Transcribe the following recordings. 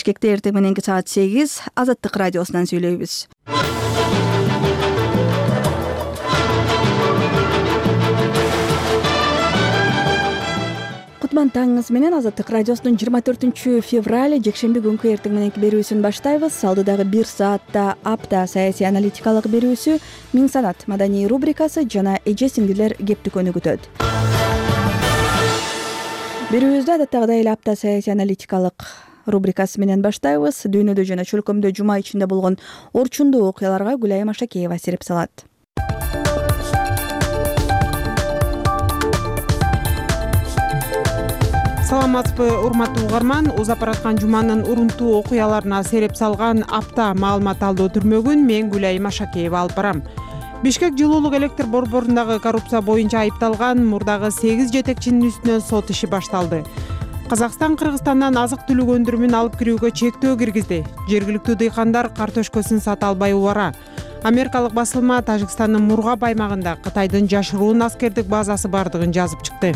Бишкекте эртең мененки саат 8 Азаттык радиосунан сүйлөйбүз. Кутман таңыңыз менен Азаттык радиосунун 24 февраль жекшемби күнкү эртең мененки берүүсүн баштайбыз. Алдыдагы 1 саатта апта саясий аналитикалык берүүсү, Миң санат маданий рубрикасы жана эже сиңдилер кептикөнү күтөт. Берүүбүздү адаттагыдай эле апта саясий аналитикалык рубрикасы менен баштайбыз. Дүйнөдө жана чөлкөмдө жума ичинде болгон орчундуу окуяларга Гүлайым Ашакеева сереп салат. Саламатсызбы, урматтуу угарман. Узап бараткан жуманын урунтуу окуяларына сереп салган апта маалымат алдоо түрмөгүн мен Гүлайым Ашакеева алып барам. Бишкек жылуулук электр борборундагы коррупция боюнча айыпталган мурдагы 8 жетекчинин үстүнөн сот иши башталды. Казакстан Кыргызстандан азык-түлүк өндүрүмүн алып кирүүгө чектөө киргизди. Жергиликтүү дыйкандар картошкасын сата албай убара. Америкалык басылма Тажикстандын Мургаб аймагында Кытайдын жашыруун аскердик базасы бардыгын жазып чыкты.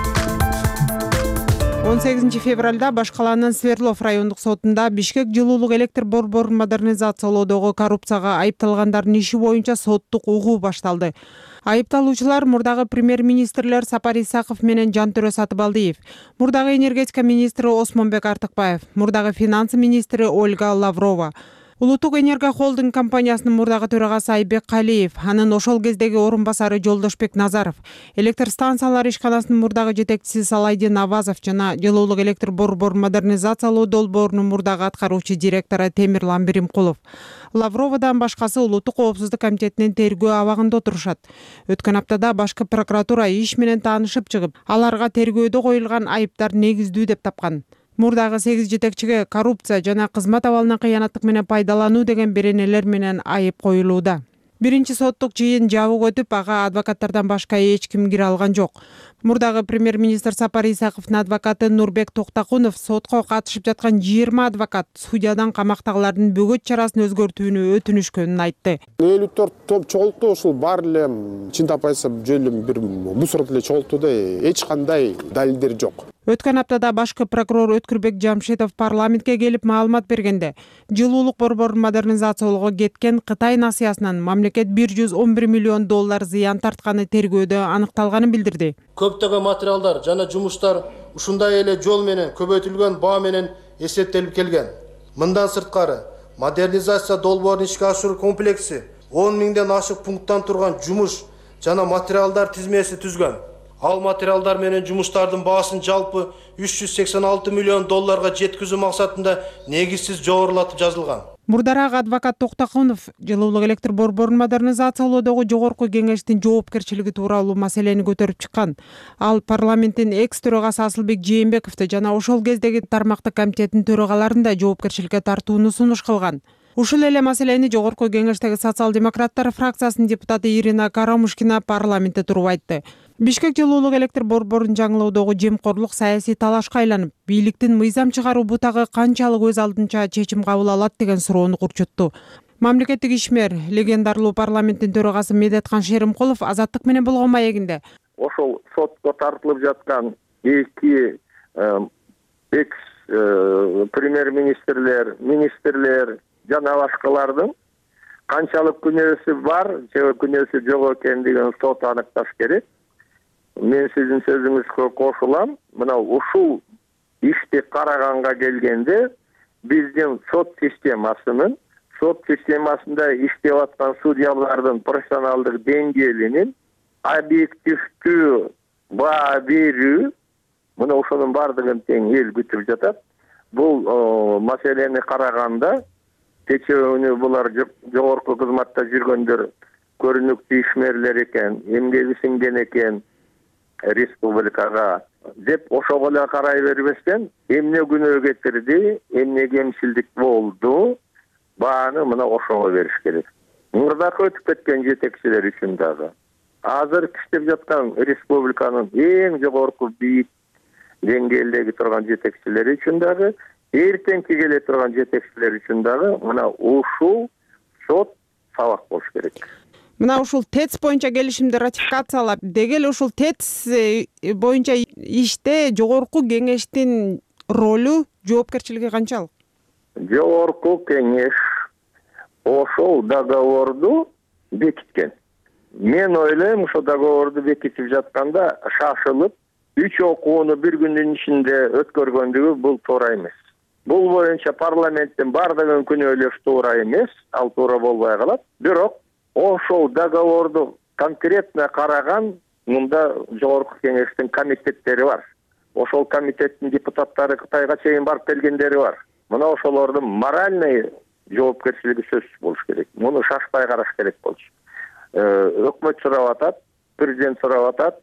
18 февралда Баш калаанын Свердлов райондук сотунда Бишкек жылуулук электр борборун модернизациялоодогу коррупцияга айыпталгандардын иши боюнча соттук угуу башталды. Айыпталуучулар мурдагы премьер-министрлер Сапар Исаков менен Жантөрө Сатыбалдиев, мурдагы энергетика министри Осмонбек Артыкбаев, мурдагы финансы министри Ольга Лаврова, Улуттук энерго холдинг компаниясынын мурдагы төрагасы Айбек Калиев, анын ошол кездеги орун басары Жолдошбек Назаров, электр станциялары ишканасынын мурдагы жетекчиси Салайдин Авазов жана жылуулук электр борборун модернизациялоо долбоорунун мурдагы аткаруучу директору Темирлан Биримкулов. Лавровадан башкасы Улуттук коопсуздук комитетинин тергөө абагында отурушат. Өткөн аптада башкы прокуратура иш менен таанышып чыгып, аларга тергөөдө коюлган айыптар негиздүү деп тапкан. Мурдагы 8 жетекчиге коррупция жана кызмат абалынан кыянаттык менен пайдалануу деген беренелер менен айып коюлууда. Биринчи соттук жыйын жабык өтүп, ага адвокаттардан башка эч ким кире алган жок. Мурдагы премьер-министр Сапар Исаковдун адвокаты Нурбек Токтакунов сотко катышып жаткан 20 адвокат судьядан камактагылардын бөгөт чарасын өзгөртүүнү өтүнүшкөнүн айтты. 54 топ чогулту, ушул баары эле чын тапайса жөн бир мусор эле чогулту да эч кандай далилдер жок. Өткөн аптада башкы прокурор Өткүрбек Жамшитов парламентке келип маалымат бергенде, жылуулук борборун модернизациялоого кеткен Кытай насыясынан мамлекет $111 миллион зыян тартканы тергөөдө аныкталганын билдирди. Көптөгөн материалдар жана жумуштар ушундай эле жол менен көбөйтүлгөн баа менен эсептелип келген. Мындан сырткары, модернизация долбоорун ишке ашыруу комплекси 10 миңден ашык пункттан турган жумуш жана материалдар тизмеси түзгөн. Ал материалдар менен жумуштардын баасын жалпы $386 миллион жеткизүү максатында негизсиз жогорулатып жазылган. Мурдараак адвокат Токтакунов жылуулук электр борборун модернизациялоодогу жогорку кеңештин жоопкерчилиги тууралуу маселени көтөрүп чыккан. Ал парламенттин экс-төрагасы Асылбек Жээнбековду жана ошол кездеги тармактык комитеттин төрагаларын да жоопкерчиликке тартууну сунуш кылган. Ушул эле маселени жогорку кеңештеги социал-демократтар фракциясынын депутаты Ирина Карамушкина парламентте туруп айтты. Бишкек жылуулук электр борборун жаңылоодогу жемкорлук саясий талашка айланып, бийликтин мыйзам чыгаруу бутагы канчалык өз алдынча чечим кабыл алат деген суроону курчутту. Мамлекеттик ишмер, легендарлуу парламенттин төрагасы Медеткан Шеримкулов Азаттык менен болгон маегинде ошол сотко тартылып жаткан эки экс премьер-министрлер, министрлер жана башкалардын канчалык күнөөсү бар же күнөөсү жок экендигин сот аныкташ керек. Мен сиздин сөзүңүзгө кошулам. Мына ушул ишти караганга келгенде биздин сот системасында иштеп аткан судьялардын профессионалдык деңгээлинин объективдүү баа берүү, мына ошонун баардыгын тең эл күтүп жатат. Бул маселени караганда кечээ булар жогорку кызматта жүргөндөр көрүнүктүү ишмерлер экен, эмгеги сиңген экен республикага деп ошого эле карай бербестен эмне күнөө кетирди, эмне кемчилдик болду, бааны мына ошого бериш керек. Мурдакы өтүп кеткен жетекчилер үчүн дагы, азыр иштеп жаткан республиканын эң жогорку бийик деңгээлдеги турган жетекчилери үчүн дагы, эртеңки келе турган жетекчилер үчүн дагы мына ушул сот сабак болуш керек. Мына ушул ТЭЦ боюнча келишимди ратификациялап, дегел ушул ТЭЦ боюнча иште жогорку кеңештин ролу, жоопкерчилиги канчалык? Жогорку кеңеш ошол договорду бекиткен. Мен ойлойм, ошол договорду бекитип жатканда шашылып 3 окууну bir күндүн ичинде өткөргөндүгү бул туура эмес. Бул боюнча парламенттин бардыгын күнөөлөш туура эмес, ал туура болбой калат. Бирок ошол договорду конкретно караган мында жогорку кеңештин комитеттери бар. Ошол комитеттин депутаттары Кытайга чейин барып келгендери бар. Мына ошолордун моральный жоопкерчилиги сөзсүз болуш керек. Муну шашпай караш керек болчу. Өкмөт сурап атат, президент сурап атат,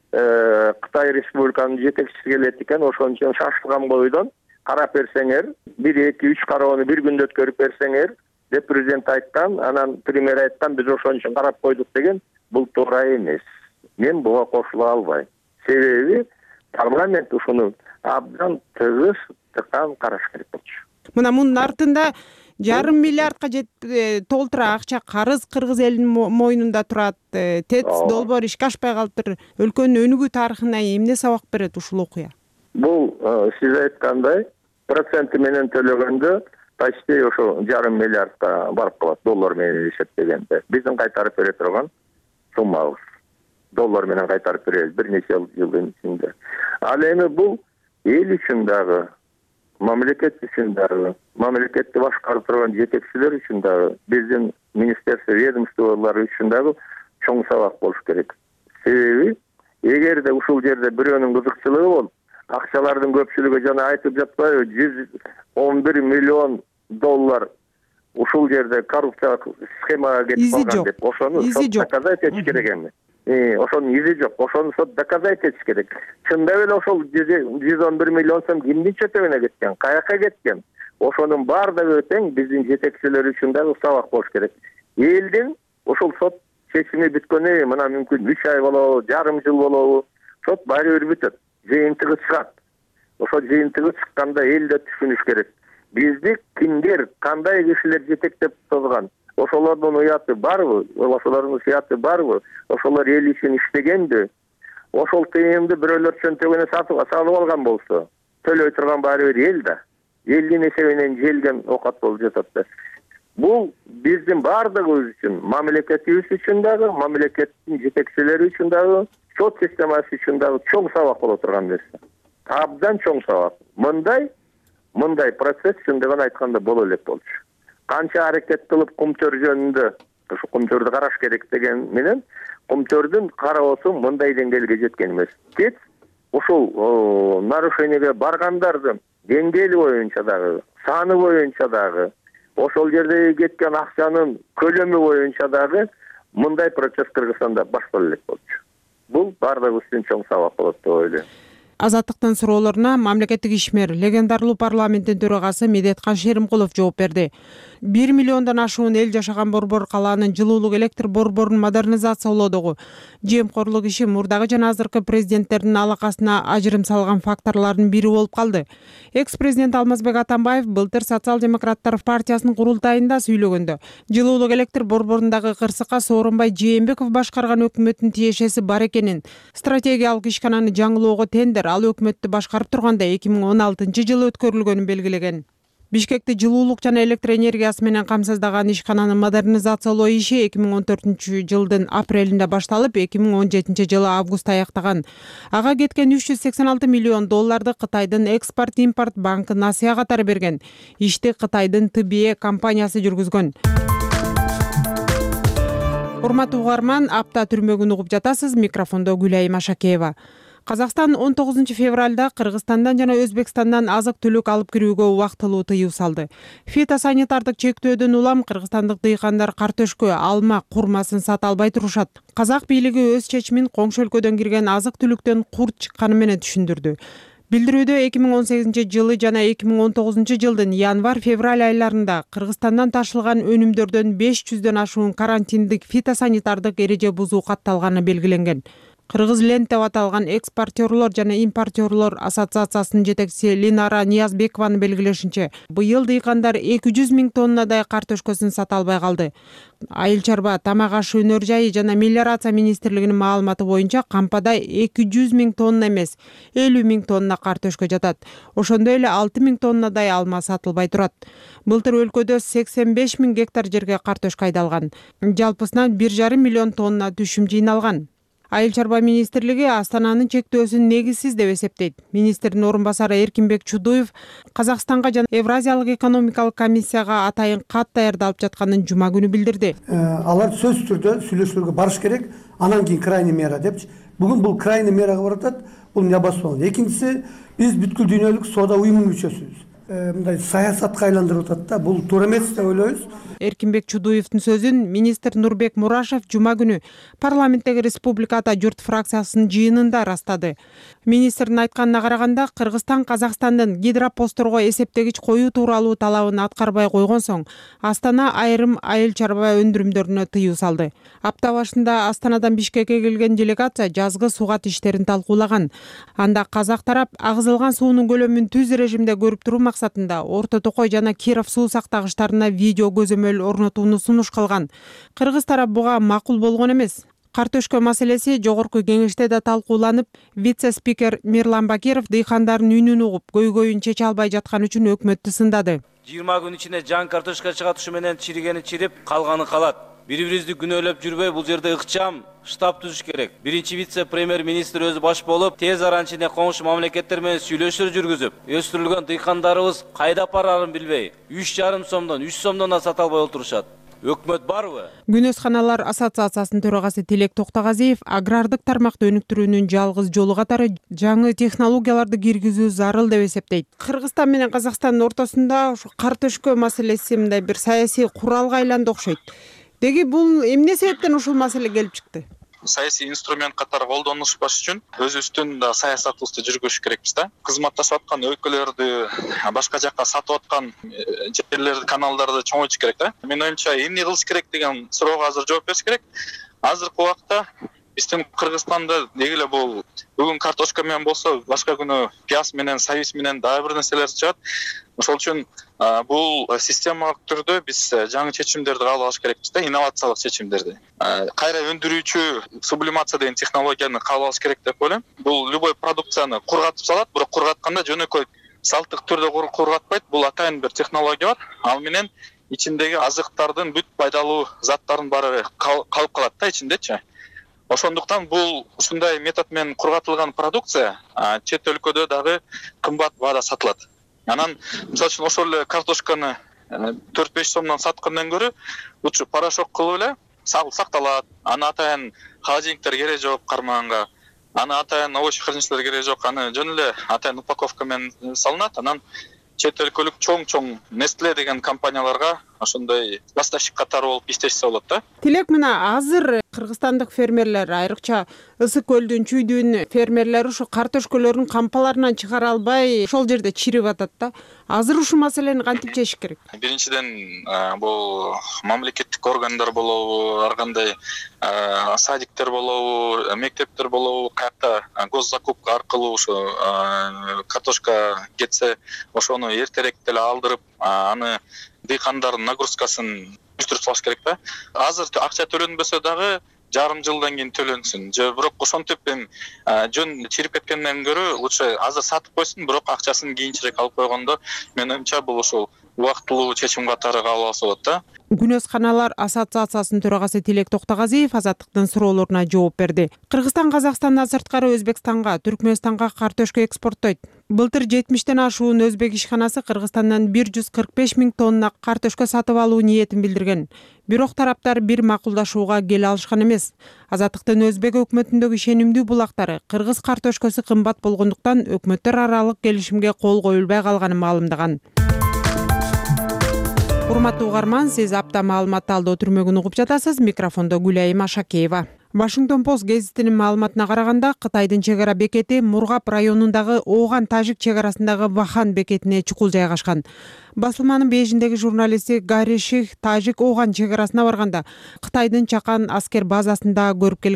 Кытай Республиканын жетекчиси келет экен, ошон үчүн шашылган бойдон карап берсеңер, 1-2-3 кароону bir күндө өткөрүп берсеңер, деп президент айткан, анан премьер айткан, биз ошон үчүн карап койдук деген, бул туура эмес. Мен буга кошула албайм. Себеби парламент ушуну абдан тыгыз тыкан караш керек болчу. Мына мунун артында 1,5 миллиардка толтура акча карыз кыргыз элинин мойнунда турат. ТЭЦ долбоор ишке ашпай калыптыр. Өлкөнүн өнүгүү тарыхына эмне сабак берет ушул окуя? Бул сиз айткандай проценти менен төлөгөндө почти ошо 1,5 миллиардка барып калат доллар менен эсептегенде. Биздин кайтарып бере турган суммабыз. Доллар менен кайтарып беребиз бир нече жылдын ичинде. Ал эми бул эл үчүн дагы, мамлекет үчүн дагы, мамлекетти башкарып турган жетекчилер үчүн дагы, биздин министерство ведомстволору үчүн дагы чоң сабак болуш керек. Себеби эгерде ушул жерде бирөөнүн кызыкчылыгы болуп, акчалардын көпчүлүгү жана айтып жатпайбы, 111 миллион доллар ушул жерде коррупциялык схемага кетип калган деп, ошону доказать этиш керек эми. Ошонун изи жок, ошону доказать этиш керек. Чындап эле ошол 111 миллион сом кимдин чөтөгүнө кеткен, каяка кеткен? Ошонун баардыгы тең биздин жетекчилер үчүн дагы сабак болуш керек. Элдин ошол сот чечими бүткөнү мына мүмкүн 3 ай болобу, жарым жыл болобу, сот баары бир бүтөт. Жыйынтыгы чыгат. Ошол жыйынтыгы чыкканда эл да түшүнүш керек. Бизди кимдер, кандай кишилер жетектеп турган? Ошолордун уяты барбы? Ошолордун сыяты барбы? Ошолор эл үчүн иштегенби? Ошол тыйымды бирөөлөр чөнтөгүнө салып алган болсо, төлөй турган баары бир эл да. Элдин эсебинен желген окат болуп жатат да. Бул биздин баардыгыбыз үчүн, мамлекетибиз үчүн дагы, мамлекеттин жетекчилери үчүн дагы, сот системасы үчүн дагы чоң сабак боло турган нерсе. Абдан чоң сабак. Мындай процесс чындыгын айтканда боло элек болчу. Канча аракет кылып Кумтөр жөнүндө, ушу Кумтөрдү караш керек деген менен, Кумтөрдүн кароосу мындай деңгээлге жеткен эмес. ТЭЦ ушул нарушениеге баргандардын деңгээли боюнча дагы, саны боюнча дагы, ошол жерде кеткен акчанын көлөмү боюнча дагы мындай процесс Кыргызстанда баштала элек болчу. Бул баардыгыбыз үчүн чоң сабак болот деп ойлойм. Азаттыктын суроолоруна мамлекеттик ишмер, легендарлуу парламенттин төрагасы Медеткан Шеримкулов жооп берди. 1 миллиондон ашуун эл жашаган Борбор калаанын жылуулук электр борборун модернизациялоодогу жемкорлук иши мурдагы жана азыркы президенттердин алакасына ажырым салган факторлордун бири болуп калды. Экс-президент Алмазбек Атамбаев былтыр Социал-демократтар партиясынын курултайында сүйлөгөндө жылуулук электр борборундагы кырсыкка Сооронбай Жээнбеков башкарган өкмөттүн тиешеси бар экенин, стратегиялык ишкананы жаңылоого тендер ал өкмөттү башкарып турганда 2016-жылы өткөрүлгөнүн белгилеген. Бишкекти жылуулук жана электр энергиясы менен камсыздаган ишкананы модернизациялоо иши 2014-жылдын апрелинде башталып, 2017-жылы августта аяктаган. Ага кеткен 386 миллион долларды Кытайдын Экспорт-импорт банкы насыя катары берген. Ишти Кытайдын ТБ компаниясы жүргүзгөн. Урматтуу угарман, апта түрмөгүн угуп жатасыз. Микрофондо Гүлайым Ашакеева. Казакстан 19 февралда Кыргызстандан жана Өзбекстандан азык-түлүк алып кирүүгө убактылуу тыюу салды. Фитосанитардык чектөөдөн улам кыргызстандык дыйкандар картөшкө, алма, курмасын сата албай турушат. Казак бийлиги өз чечимин коңшу өлкөдөн кирген азык-түлүктөн курт чыкканы менен түшүндүрдү. Билдирүүдө 2018-жылы жана 2019-жылдын январь-февраль айларында Кыргызстандан ташылган өнүмдөрдөн 500дөн ашуун карантиндик фитосанитардык эреже бузуу катталганы белгиленген. Кыргыз ленд деп аталган экспортерлор жана импортерлор ассоциациясынын жетекчиси Линара Ниязбекованын белгилешинче, быйыл дыйкандар 200 000 тоннадай картошкасын сата албай калды. Айыл чарба, тамак ашы өнөр жайы жана мелиорация министрлигинин маалыматы боюнча кампада 200 000 тонна эмес, 50 000 тонна картошка жатат. Ошондой эле 6 000 тоннадай алма сатылбай турат. Былтыр өлкөдө 85 000 гектар жерге картошка айдалган. Жалпысынан 1,5 миллион тонна түшүм жыйналган. Айыл чарба министрлиги Астананын чектөөсүн негизсиз деп эсептейт. Министрдин орун басары Эркинбек Чудуев Казакстанга жана Евразиялык экономикалык комиссияга атайын кат даярдалып жатканын жума күнү билдирди. Алар сөз түрдө сүйлөшүүлөргө барыш керек, анан кийин крайний мера депчи. Бүгүн бул крайний мерага баратат, бул небаспан. Экинчиси, биз бүткүл дүйнөлүк соода уюмунун мүчөсүбүз. Мындай саясатка айландырып атат да, бул туура эмес деп ойлойбуз. Эркинбек Чудуевдин сөзүн министр Нурбек Мурашев жума күнү парламенттеги Республиката журт фракциясынын жыйынында ырастады. Министрдин айтканына караганда, Кыргызстан Казакстандын гидропостторго эсептегич коюу тууралуу талабын аткарбай койгон соң, Астана айрым айыл чарба өндүрүмдөрүнө тыюу салды. Апта башында Астанадан Бишкекке келген делегация жазгы сугат иштерин талкуулаган. Анда казак тарап агызылган суунун көлөмүн түз режимде көрүп туруу максатында Орто Токой жана Киров суу сактагычтарына видео көзөмөл орнотууну сунуш кылган. Кыргыз тарап буга макул болгон эмес. Картошка маселеси жогорку кеңеште да талкууланып, вице-спикер Мирлан Бакиров дыйкандардын үнүн угуп, көйгөйүн чече албай жаткан үчүн өкмөттү сындады. 20 күн ичинде жан картошка чыгат, ушу менен чиригени чирип, калганы калат. Бири-бирибизди күнөөлөп жүрбөй, бул жерде ыкчам штаб түзүш керек. Биринчи вице-премьер-министр өзү баш болуп, тез аран ичинде коңшу мамлекеттер менен сүйлөшүүлөр жүргүзүп, өстүрүлгөн дыйкандарыбыз кайда апарарын билбей, 3,5 сомдон, 3 сомдон да сата албай отурушат. Өкмөт барбы? Күнөсканалар ассоциациясынын төрагасы Тилек Токтогазиев агрардык тармакты өнүктүрүүнүн жалгыз жолу катары жаңы технологияларды киргизүү зарыл деп эсептейт. Кыргызстан менен Казакстандын ортосунда ушу картошка маселеси мындай бир саясий куралга айланды окшойт. Деги бул эмне себептен ушул маселе келип чыкты? Саясий инструмент катары колдонушпаш үчүн өзүбүздүн да саясатыбызды жүргүзүш керекпиз да. Кызматташып аткан өлкөлөрдү, башка жакка сатып аткан жерлерди, каналдарды чоңойтуш керек да. Менин оюмча, эмне кылыш керек деген суроого азыр жооп бериш керек. Азыркы убакта биздин Кыргызстанда дегиле бул бүгүн картошка менен болсо, башка күнү пияз менен, сабиз менен дагы бир нерселер чыгат. Ошол үчүн бул системалык түрдө биз жаңы чечимдерди кабыл алыш керекпиз да, инновациялык чечимдерди. Кайра өндүрүүчү сублимация деген технологияны кабыл алыш керек деп ойлойм. Бул любой продукцияны кургатып салат, бирок кургатканда жөнөкөй салттык түрдө кургатпайт. Бул атайын бир технология бар. Ал менен ичиндеги азыктардын бүт пайдалуу заттардын баары калып калат да ичиндечи. Ошондуктан бул ушундай метод менен кургатылган продукция чет өлкөдө дагы кымбат баада сатылат. Анан, мисалы үчүн, ошол эле картошканы 4-5 сомдон саткандан көрө, лучше порошок кылып эле сакталат. Аны атайын холодильниктер керек жок кармаганга. Аны атайын овощ хранилищелер керек жок. Аны жөн эле атайын упаковка менен салынат. Анан чет өлкөлүк чоң Nestle деген компанияларга ошондой поставщик катары болуп иштешсе болот да. Тилек, мына азыр кыргызстандык фермерлер, айрыкча Ысык көлдүн чүйдүүн фермерлери ушу картошкаларын кампаларынан чыгара албай ошол жерде чирип атат да. Азыр ушул маселени кантип чечиш керек? Биринчиден, бул мамлекеттик органдар болобу, ар кандай садиктер болобу, мектептер болобу, каякта госзакупка аркылуу ушу картошка кетсе, ошону эртерээк деле алдырып, аны дыйкандардын нагрузкасын өстүрүп салыш керек да. Азыр акча төлөнбөсө дагы жарым жылдан кийин төлөнсүн. Бирок ошентип жөн чирип кеткенден көрө лучше азыр сатып койсун, бирок акчасын кийинчерээк алып койгондо, менин оюмча, бул ошол убактылуу чечим катары кабыл алса болот да. Күнөсканалар ассоциациясынын төрагасы Тилек Токтогазиев азаттыктын суроолоруна жооп берди. Кыргызстан Казакстандан сырткары Өзбекстанга, Түркмөнстанга картошка экспорттойт. Былтыр 70тен ашуун өзбек ишканасы Кыргызстандан 145 000 тонна картошка сатып алуу ниетин билдирген. Бирок тараптар бир макулдашууга келе алышкан эмес. Азаттыктын өзбек өкмөтүндөгү ишенимдүү булактары кыргыз картошкасы кымбат болгондуктан өкмөттөр аралык келишимге кол коюлбай калганын маалымдаган. Урматтуу угарман, сиз апта маалымат талдоо түрмөгүн угуп жатасыз. Микрофондо Гүлайым Ашакеева. Вашингтон Пост гезитинин маалыматына караганда, Кытайдын чек ара бекети Мургап районундагы Ооган-Тажик чек арасындагы Вахан бекетине чукул жайгашкан. Басылманын бейжиндеги журналисти Гарри Ших Тажик Ооган чек арасына барганда Кытайдын чакан аскер базасында көрүп келген.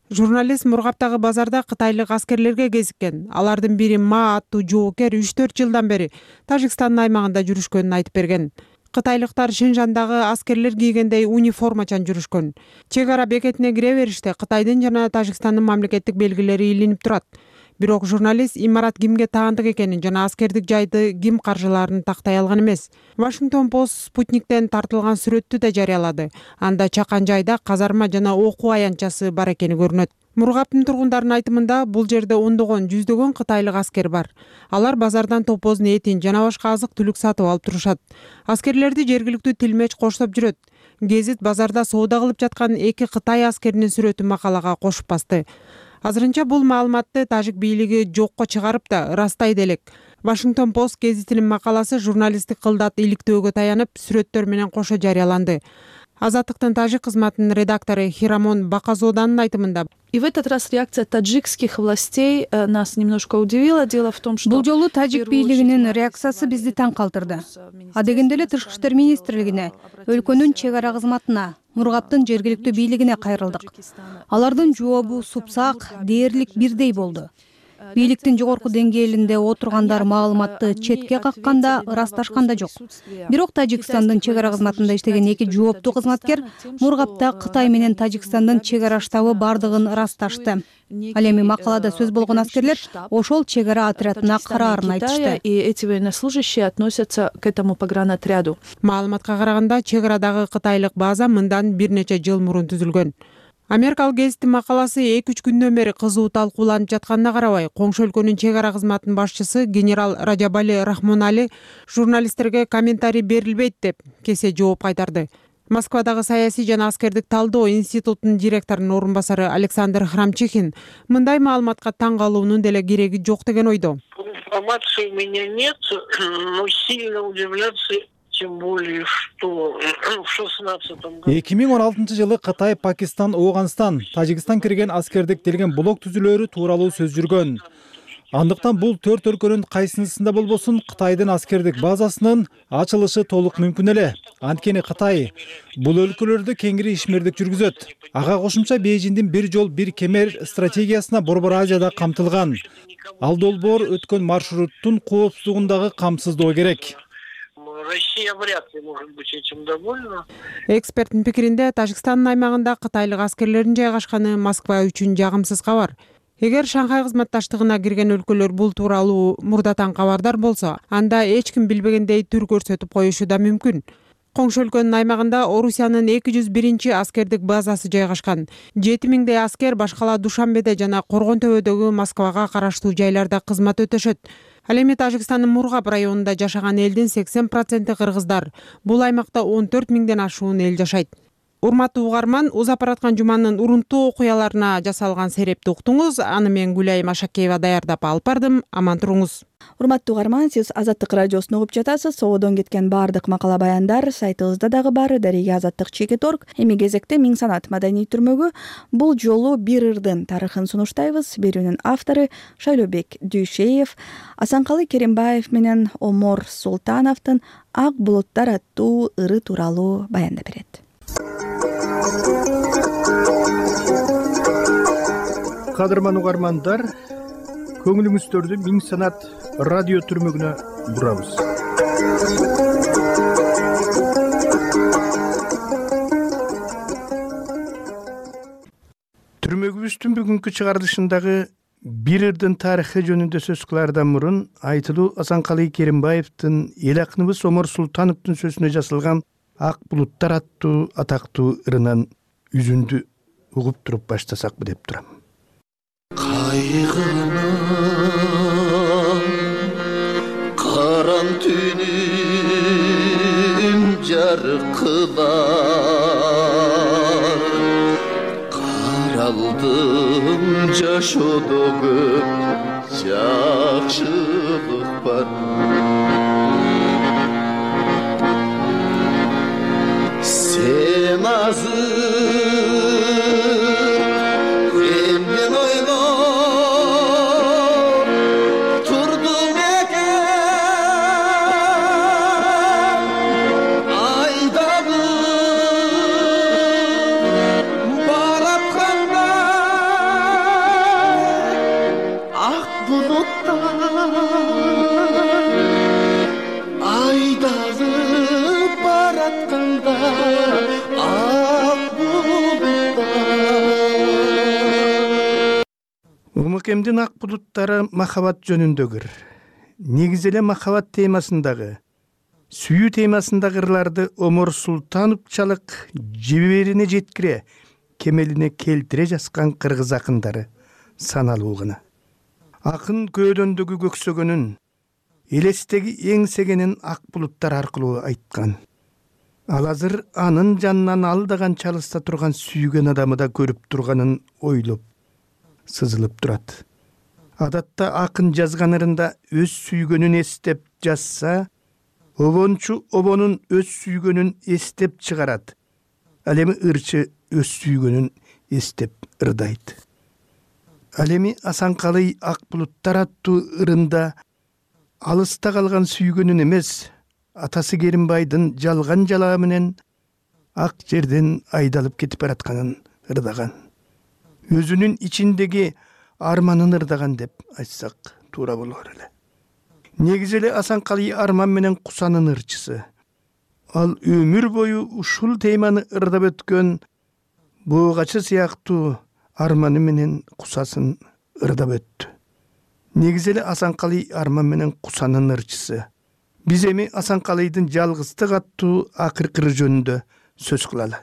Журналист Мургаптагы базарда кытайлык аскерлерге кезиккен. Алардын бири Ма аттуу жоокер 3-4 жылдан бери Тажикстандын аймагында жүрүшкөнүн айтып берген. Кытайлыктар Шинжандагы аскерлер кийгендей униформачан жүрүшкөн. Чек ара бекетине кире бериште Кытайдын жана Тажикстандын мамлекеттик белгилери илинип турат. Бирок журналист имарат кимге таандык экенин жана аскердик жайды ким каржылаарын тактай алган эмес. Washington Post Спутниктен тартылган сүрөттү да жарыялады. Анда чакан жайда казарма жана окуу аянтчасы бар экени көрүнөт. Мургаптын тургундарынын айтымында бул жерде ондогон, жүздөгөн кытайлык аскер бар. Алар базардан топоздун этин жана башка азык-түлүк сатып алып турушат. Аскерлерди жергиликтүү тилмеч коштоп жүрөт. Гезит базарда соода кылып жаткан 2 Кытай аскеринин сүрөтүн макалага кошуп басты. Азырынча бул маалыматты тажик бийлиги жокко чыгарып да ырастайт элек. Washington Post гезитинин макаласы журналисттик кылдат иликтөөгө таянып, сүрөттөр менен кошо жарыяланды. Азаттыктын тажик кызматынын редактору Хирамон Баказоданын айтымында И в этот раз реакция таджикских властей нас немножко удивила. Дело в том, что бул жолу тажик бийлигинин реакциясы бизди таң калтырды. Адегенде эле Тышкы иштер министрлигине, өлкөнүн чек ара кызматына, Мургаптын жергиликтүү бийлигине кайрылдык. Алардын жообу супсак, дээрлик бирдей болду. Бийликтин жогорку деңгээлинде отургандар маалыматты четке какканда ырасташкан да жок. Бирок Тажикстандын чек ара кызматында иштеген 2 жооптуу кызматкер Мургапта Кытай менен Тажикстандын чек ара штабы бардыгын ырасташты. Ал эми макалада сөз болгон аскерлер ошол чек ара отрядына караарын айтышты. И эти военнослужащие относятся к этому погранотряду. Маалыматка караганда чек арадагы кытайлык база мындан бир нече жыл мурун түзүлгөн. Америкалык гезиттин макаласы 2-3 күндөн бери кызуу талкууланып жатканына карабай, коңшу өлкөнүн чек ара кызматынын башчысы генерал Раджабали Рахмонали журналисттерге комментарий берилбейт деп кесе жооп кайтарды. Москвадагы саясий жана аскердик талдоо институтунун директорунун орун басары Александр Храмчихин мындай маалыматка таң калуунун деле кереги жок деген ойдо. Информации у меня нет, но сильно удивляться. Тем более, что в 16-м году 2016-жылы Кытай, Пакистан, Ооганстан, Тажикстан кирген аскердик делген блок түзүлөрү тууралуу сөз жүргөн. Андыктан бул 4 өлкөнүн кайсынысында болбосун Кытайдын аскердик базасынын ачылышы толук мүмкүн эле. Анткени Кытай бул өлкөлөрдө кеңири ишмердик жүргүзөт. Ага кошумча Бейжиңдин бир жол бир кемер стратегиясына Борбор Азияда камтылган. Ал долбоор өткөн маршруттун коопсуздугундагы камсыздоо керек. Россия вряд ли может быть этим довольна. Эксперттин пикиринде Тажикстандын аймагында кытайлык аскерлердин жайгашканы Москва үчүн жагымсыз кабар. Эгер Шанхай кызматташтыгына кирген өлкөлөр бул тууралуу мурдатан кабардар болсо, анда эч ким билбегендей түр көрсөтүп коюшу да мүмкүн. Коңшу өлкөнүн аймагында Орусиянын 201 аскердик базасы жайгашкан. 7000 аскер башкала Душанбеде жана Коргон төбөдөгү Москвага караштуу жайларда кызмат өтөшөт. Ал эми Тажикстандын Мургап районунда жашаган элдин 80% кыргыздар. Бул аймакта 14 000ден ашуун эл жашайт. Урматтуу угарман, узап бараткан жуманын урунттуу окуяларына жасалган серепти уктуңуз. Аны мен Гүлай Машакеева даярдап алып бардым. Аман туруңуз. Урматтуу угарман, сиз Азаттык радиосун угуп жатасыз. Соодон кеткен бардык макала баяндар сайтыбызда дагы бар. Дареге Азаттык.org. Эми кезекте Миң Санат маданий түрмөгү бул жолу бир ырдын тарыхын сунуштайбыз. Берүүнүн автору Шайлообек Дүйшеев, Асанкалы Керимбаев менен Омор Султановдун Ак булуттар аттуу ыры тууралуу баяндап берет. Кадырман угармандар, көңүлүңүздөрдү Миң Санат радио түрмөгүнө бурабыз. Түрмөгүбүздүн бүгүнкү чыгарылышындагы бир ырдын тарыхы жөнүндө сөз кылаардан мурун айтылуу Асанкалы Керимбаевдин эл акыныбыз Омор Султановдун сөзүнө жасалган Ак булуттар аттуу атактуу ырынан үзүндү угуп туруп баштасакпы деп турам. Кайгынын караң түнүм жаркылар, каралдым жашоодо көп жакшылык бар. Sen azır emden oylop turdum eken aydanım barapkanda жатканда ак булуттар. Умукемдин ак булуттары махабат жөнүндөгүр. Негизи эле махабат темасындагы, сүйүү темасындагы ырларды Омор Султановчалык жиберине жеткире, кемелине келтире жазган кыргыз акындары саналуу гана. Акын көөдөндөгү көксөгөнүн, элестеги эңсегенин ак булуттар аркылуу айткан. Ал азыр анын жанынан алдаган чалыста турган сүйгөн адамы да көрүп турганын ойлоп сызылып турат. Адатта акын жазган ырында өз сүйгөнүн эстеп жазса, обончу обонун өз сүйгөнүн эстеп чыгарат. Ал эми ырчы өз сүйгөнүн эстеп ырдайт. Ал эми Асанкалый ак булуттар аттуу ырында алыста калган сүйгөнүн эмес, атасы Керимбайдын жалган жалаа менен ак жерден айдалып кетип баратканын ырдаган. Өзүнүн ичиндеги арманын ырдаган деп айтсак туура болор эле. Негизи эле Асанкалый арман менен кусанын ырчысы. Ал өмүр бою ушул теманы ырдап өткөн Боогачы сыяктуу арманы менен кусасын ырдап өттү. Негизи эле Асанкалый арман менен кусанын ырчысы. Биз эми Асанкалыйдын жалгыздык аттуу акыркы ыры жөнүндө сөз кылалы.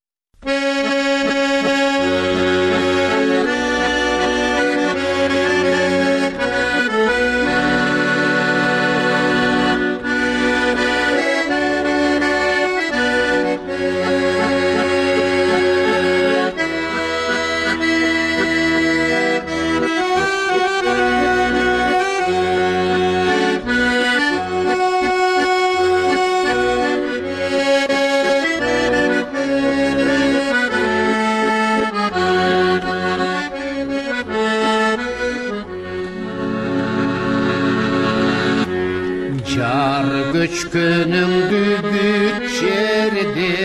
Göçkünündü büt şerde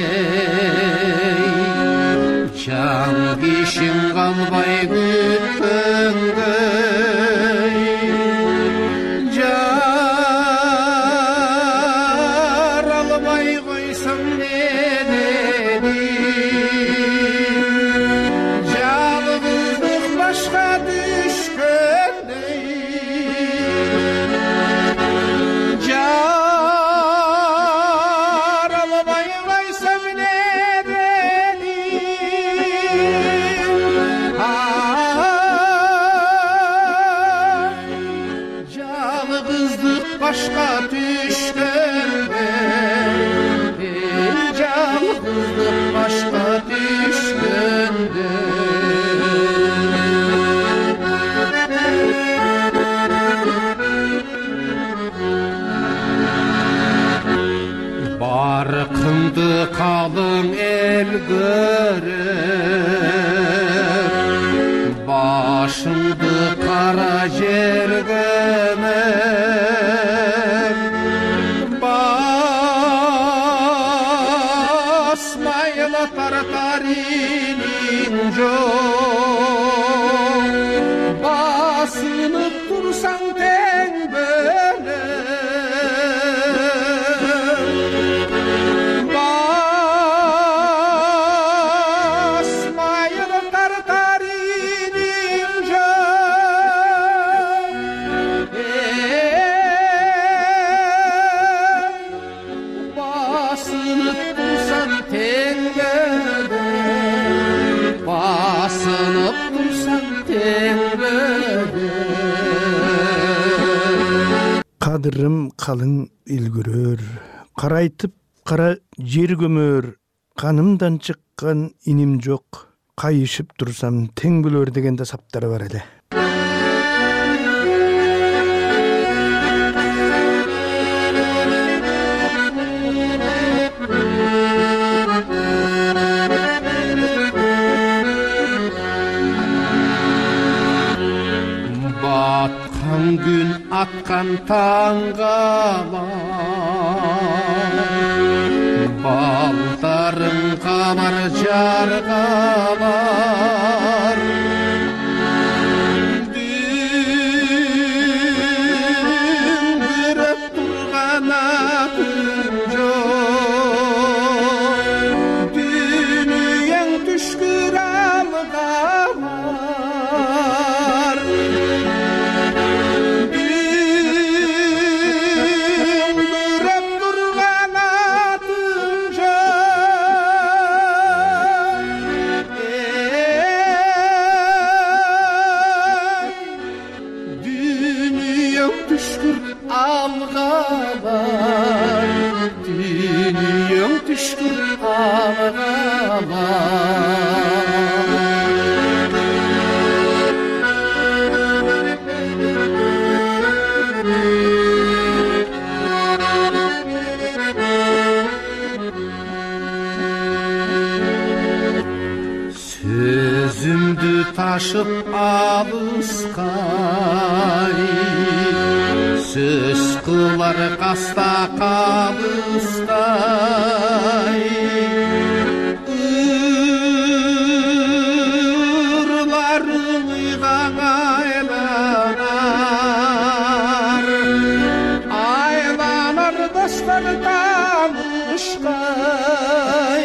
Can kişin kalbay gütkünde Jar almay koysam ne dedi Yalnızlık başka düşkünde başka düşkünde Yalnızlık başka düşkünde Barkındı kalın el görüp Başındı kara yer gömer Basmayla tartarinin çok Basınıp dursan ten böyle Basmayla tartarinin çok Basınıp dursan tengede Basınıp dursan tengede Kadırım kalın ilgürür, karaytıp kara yer gömür, kanımdan çıkkan inim yok, kayışıp dursam teң bölөр degende saptары var ele. Batkan gün atkan tağalar Baldarın kamar jargalar Dün görüp turgan atın çok адашып алыскай сөз кылар каста калыстай ырларың ыйгаң айланар достор табышкай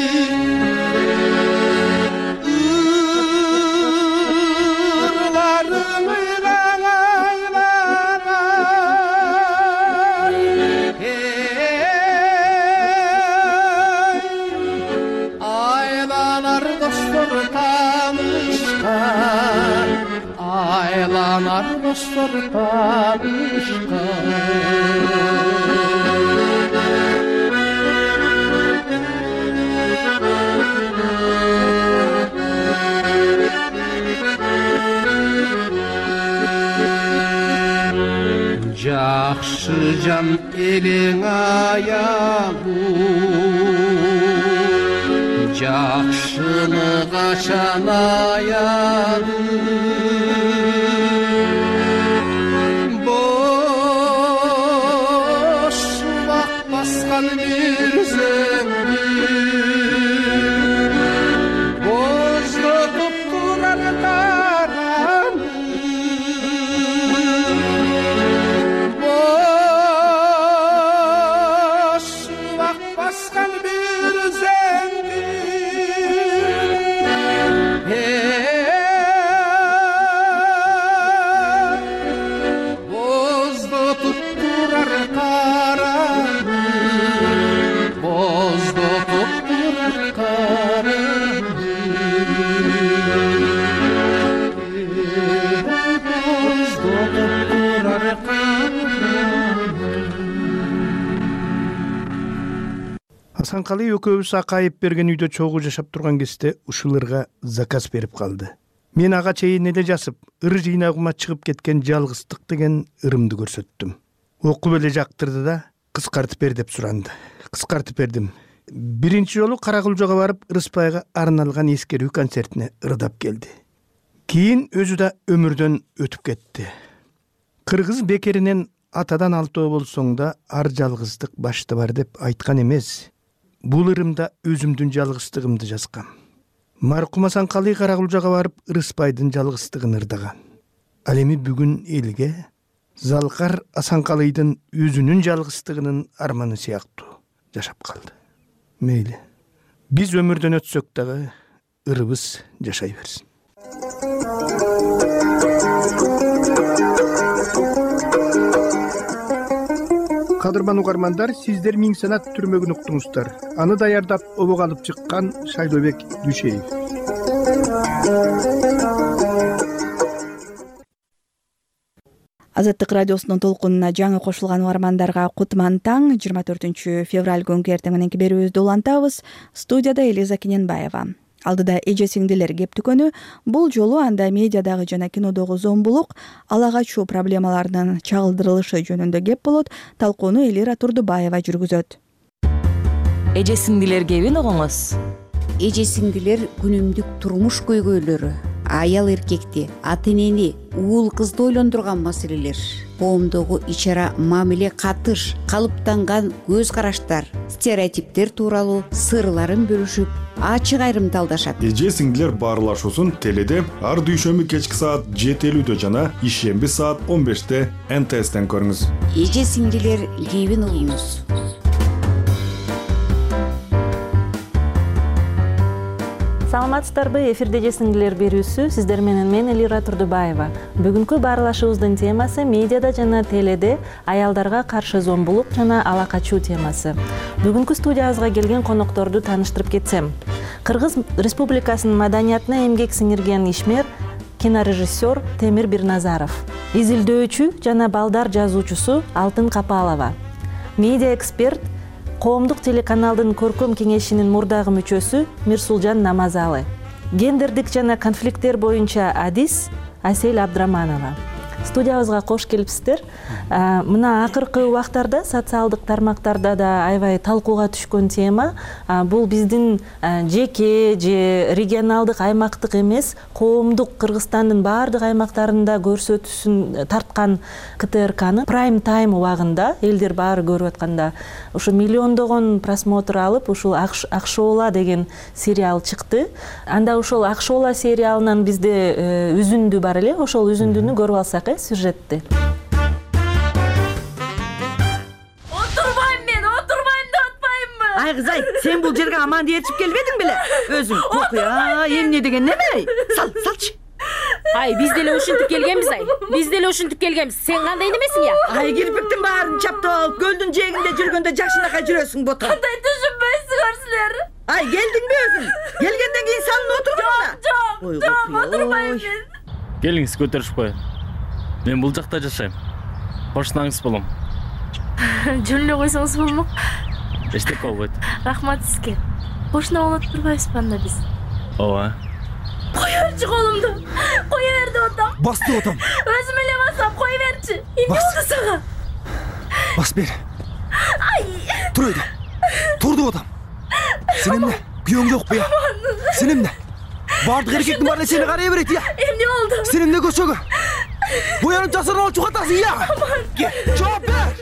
айланар достор табышкай жакшы жан элең аягу жакшыны качан аягы бош убак баскан бир зеңги боздотуп турар караны бош убак баскан бир зеңги боздотуп турар караны боздотуп турар караны боздотуп турар караны Асанкалы экөөбүз акайып берген үйдө чогуу жашап турган кезде ушуларга заказ берип калды. Мен ага чейин эле жасып, ыр жыйнагыма чыгып кеткен жалгыздык деген ырымды көрсөттүм. Окуп эле жактырды да, кыскартып бер деп суранды. Кыскартып бердим. Биринчи жолу Каракулжага барып, Ырыспайга арналган эскерүү концертине ырдап келди. Кийин өзү да өмүрдөн өтүп кетти. Кыргыз бекеринен атадан алтоо болсоң да ар жалгыздык башта бар деп айткан эмес. Бул ырымда өзүмдүн жалгыздыгымды жазгам. Маркум Асанкалы Каракулжага барып Ырыспайдын жалгыздыгын ырдаган. Ал эми бүгүн элге Залкар Асанкалыйдын өзүнүн жалгыздыгынын арманы сыяктуу жашап калды. Мейли. Биз өмүрдөн өтсөк дагы ырыбыз жашай берсин. Кадырман угармандар, сиздер Миң Санат түрмөгүн уктуңуздар. Аны даярдап обок алып чыккан Шайлообек Дүшеев. Азаттык радиосунун толкунуна жаңы кошулган угармандарга кутман таң. 24 февраль күнкү эртең мененки берүүбүздү улантабыз. Студияда Элиза Кененбаева. Алдыда эже сиңдилер кеп түкөнү. Бул жолу анда медиадагы жана кинодогу зомбулук, ала качуу проблемаларынын чагылдырылышы жөнүндө кеп болот. Талкууну Элира Турдубаева жүргүзөт. Эже сиңдилер кебин угуңуз. Эже сиңдилер күнүмдүк турмуш көйгөйлөрү, аял эркекти, ата энени, уул кызды ойлондурган маселелер, коомдогу ичара мамиле катыш, калыптанган көз караштар, стереотиптер тууралуу сырларын бөлүшүп, ачык айрымталдашат. Эже сиңдилер баарлашуусун теледе ар дүйшөмбү кечки саат 7:50 жана ишемби саат 15-те НТСтен көрүңүз. Эже сиңдилер кебин угуңуз. Саламатсыздарбы, эфирде эже сиңдилер берүүсү, сиздер менен мен Элира Турдубаева. Бүгүнкү баарлашуубуздун темасы медиада жана теледе аялдарга каршы зомбулук жана ала качуу темасы. Бүгүнкү студиябызга келген конокторду тааныштырып кетсем. Кыргыз Республикасынын маданиятына эмгек сиңирген ишмер, кинорежиссер Темир Бирназаров, изилдөөчү жана балдар жазуучусу Алтын Капалова, медиа эксперт, коомдук телеканалдын көркөм кеңешинин мурдагы мүчөсү Мирсулжан Намазалы, гендердик жана конфликттер боюнча адис Асель Абдраманова, студиябызга кош келипсиздер. Мына акыркы убактарда социалдык тармактарда да аябай талкууга түшкөн тема бул биздин жеке же регионалдык аймактык эмес, коомдук Кыргызстандын баардык аймактарында көрсөтүүсүн тарткан КТРКнын прайм тайм убагында элдер баары көрүп атканда ушу миллиондогон просмотр алып ушул Акшоола деген сериал чыкты. Анда ошол Акшоола сериалынан бизде үзүндү бар эле, ошол үзүндүнү көрүп алсак сюжетти. Отурбайм деп атпаймынбы? Ай кызай, сен бул жерге аман ээрчип келбедиң беле? Өзүң окуя, эмне деген неме? Салчы. Ай, биз деле ушинтип келгенбиз, Биз деле ушинтип келгенбиз. Сен кандай немесиң я? Ай, кирпиктин баарын чаптып алып, көлдүн жээгинде жүргөндө жакшынакай жүрөсүң ботка. Кандай түшүнбөйсүңөр силер? Ай, келдиңби өзүң? Келгенден кийин салын отургула. Жок, отурбайм мен. Келиңиз, көтөрүшүп коелу. Мен бул жакта жашайм. Кошунаңыз болом. Жөн эле койсоңуз болмок. Эчтеке болбойт. Рахмат сизге. Кошуна болуп турбайбызбы анда биз? Ооба. Кое берчи колумду. Кое бер деп атам. Бас деп атам. Өзүм эле басам, кое берчи. Эмне болду сага? Бас бер. Ай. Тур өйдө. Тур деп атам. Сен эмне? Күйөөң жокпу я? Сен эмне? Бардык эркектин баары сени карай берет я. Эмне болду? Сен эмне көчөгө? Боянып жасырып алып чукатасың я. Жооп бер.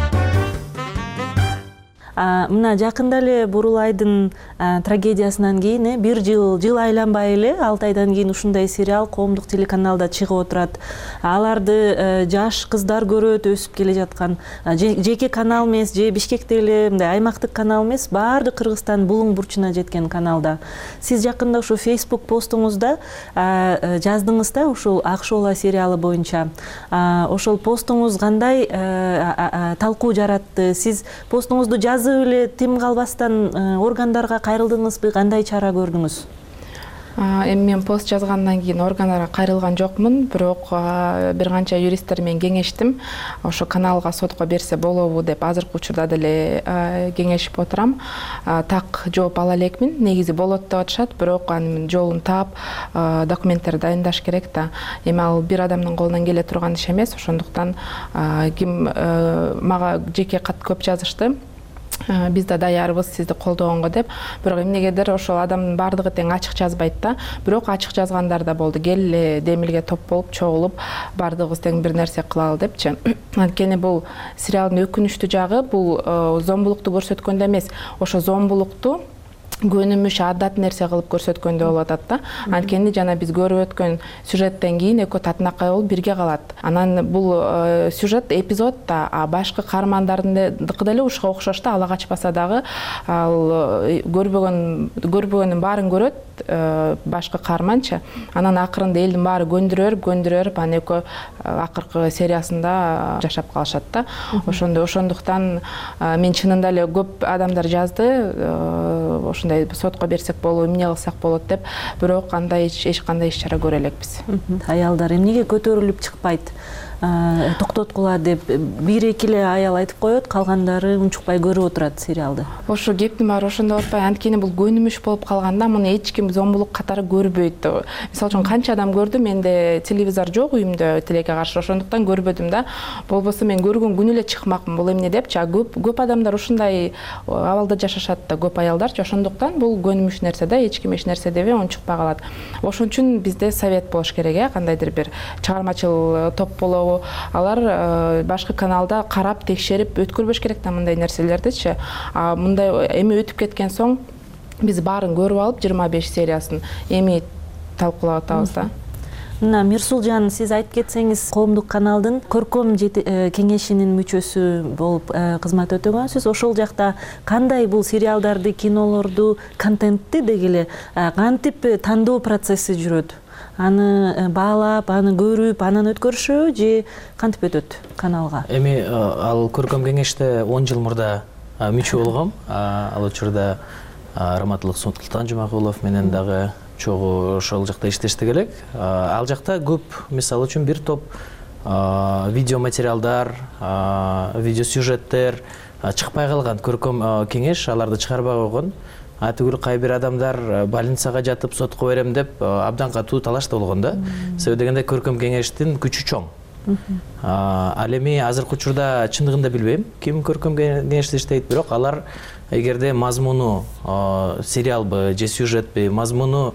Мына жакында эле Бурулайдын трагедиясынан кийин бир жыл айланбай эле 6 айдан кийин ушундай сериал коомдук телеканалда чыгып отурат. Аларды жаш кыздар көрөт, өсүп келе жаткан. Жеке канал эмес, же Бишкекте эле мындай аймактык канал эмес, баардык Кыргызстан булуң бурчуна жеткен каналда. Сиз жакында ушу Facebook постуңузда жаздыңыз да ушул Акшоола сериалы боюнча. Ошол постуңуз кандай талкуу жаратты? Сиз постуңузду жазып эле тим калбастан органдарга кайрылдыңызбы, кандай чара көрдүңүз? Эми мен пост жазгандан кийин органдарга кайрылган жокмун, бирок бир канча юристтер менен кеңештим. Ошо каналга сотко берсе болобу деп азыркы учурда деле кеңешип отурам. Так жооп ала элекмин. Негизи болот деп атышат, бирок анын жолун таап документтерди дайындаш керек да. Эми ал бир адамдын колунан келе турган иш эмес, ошондуктан ким мага жеке кат көп жазышты. Биз да даярбыз сизди колдогонго деп. Бирок эмнегедир ошол адамдын баардыгы тең ачык жазбайт да. Бирок ачык жазгандар да болду. Келе демилге топ болуп чогулуп баардыгыбыз тең бир нерсе кылалы депчи. Анткени бул сериалдын өкүнүчтүү жагы бул зомбулукту көрсөткөндө эмес, ошо зомбулукту көнүмүш адат нерсе кылып көрсөткөндө болуп атат да. Анткени жана биз көрүп өткөн сюжеттен кийин экөө татынакай болуп бирге калат. Анан бул сюжет эпизод да башкы каармандардыкы деле ушуга окшош да, ала качпаса дагы ал көрбөгөнүн баарын көрөт башкы каарманчы. Анан акырында элдин баары көндүрөп анан экөө акыркы сериясында жашап калышат да. Ошондуктан мен чынында эле көп адамдар жазды, ошондой сотко берсек болобу, эмне кылсак болот деп, бирок эч кандай иш чара көрө элекпиз. Аялдар эмнеге көтөрүлүп чыкпайт? Токтоткула деп бир-эки эле аял айтып коет, калгандары унчукпай көрүп отурат сериалды. Ошо кептин баары ошондо атпайбы? Анткени бул көнүмүш болуп калганда муну эч ким зомбулук катары көрбөйт. Мисалы үчүн канча адам көрдү, менде телевизор жок үйүмдө тилекке каршы, ошондуктан көрбөдүм да. Болбосо мен көргөн күнү эле чыкмакмын, бул эмне депчи. Көп адамдар ушундай абалда жашашат да, көп аялдарчы. Ошондуктан бул көнүмүш нерсе да, эч ким эч нерсе дебей унчукпай калат. Ошон үчүн бизде совет болуш керек, кандайдыр бир чыгармачыл топ болобу. Алар башкы каналда карап, текшерип өткөрбөш керек да мындай нерселердичи. Мындай эми өтүп кеткен соң биз баарын көрүп алып 25 сериясын эми талкуулап атабыз да. Мына Мирсулжан, сиз айтып кетсеңиз, коомдук каналдын көркөм кеңешинин мүчөсү болуп кызмат өтөгөнсүз. Ошол жакта кандай бул сериалдарды, кинолорду, контентти дегеле кантип тандоо процесси жүрөт? Аны баалап, аны көрүп, анан өткөрүшүбү же кантип өтөт каналга? Эми ал көркөм кеңеште 10 жыл мурда мүчө болгом. Ал учурда Раматылык Султан Жумагулов менен дагы чогуу ошол жакта иштештик элек. Ал жакта көп, мисалы үчүн бир топ видео материалдар, видео сюжеттер чыкпай калган көркөм кеңеш аларды чыгарбай койгон. Түгүл кай бир адамдар больницага жатып сотко берем деп абдан катуу талашта болгон да. Себеби дегенде көркөм кеңештин күчү чоң. Ал эми азыркы учурда чындыгында билбейм ким көркөм кеңеште иштейт, бирок алар эгерде мазмуну сериалбы же сюжетпи, мазмуну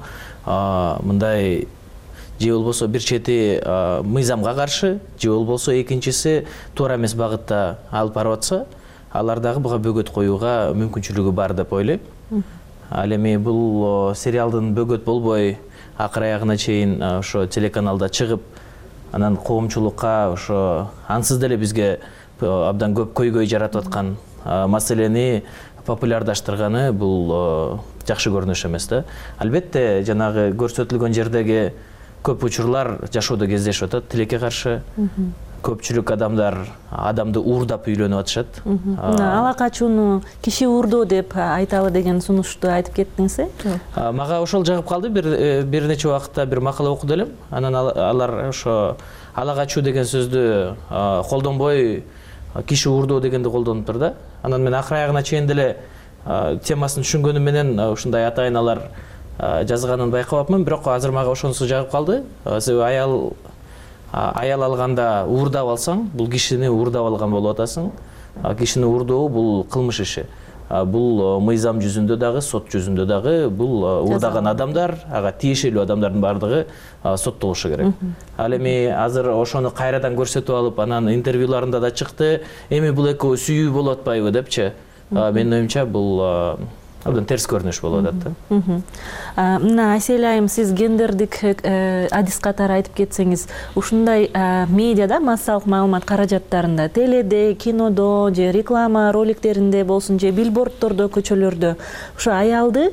мындай же болбосо бир чети мыйзамга каршы, же болбосо экинчиси туура эмес багытта алып барып атса, алар дагы буга бөгөт коюуга мүмкүнчүлүгү бар деп ойлойм. Ал эми бул сериалдын бөгөт болбой акыр аягына чейин ошо телеканалда чыгып, анан коомчулукка ошо ансыз деле бизге абдан көп көйгөй жаратып аткан маселени популярдаштырганы бул жакшы көрүнүш эмес да. Албетте жанагы көрсөтүлгөн жердеги көп учурлар жашоодо кездешип атат, тилекке каршы. Көпчүлүк адамды уурдап үйлөнүп атышат. Ала качууну киши уурдоо деп айталы деген сунушту айтып кеттиңиз. Мага ошол жагып калды. Бир нече убакытта бир макала окуду элем. Анан алар ошо ала качуу деген сөздү колдонбой киши уурдоо дегенди колдонуптур да. Анан мен акыр аягына чейин деле темасын түшүнгөнүм менен ушундай атайын алар жазганын байкабапмын, бирок азыр мага ошонусу жагып калды. Себеби аял алганда уурдап алсаң, бул кишини уурдап алган болуп атасың. Кишини уурдоо бул кылмыш иши. Бул мыйзам жүзүндө дагы, сот жүзүндө дагы бул уурдаган адамдар, ага тиешелүү адамдардын бардыгы соттолушу керек. Ал эми азыр ошону кайрадан көрсөтүп алып, анан интервьюларында да чыкты. Эми бул экөө сүйүү болуп атпайбы депчи. Менин оюмча бул абдан терс көрүнүш болуп атат да. Мына Айсель айым, сиз гендердик адис катары айтып кетсеңиз, ушундай медиада, массалык маалымат каражаттарында, теледе, кинодо, же реклама роликтеринде болсун, же билбордтордо, көчөлөрдө ушу аялды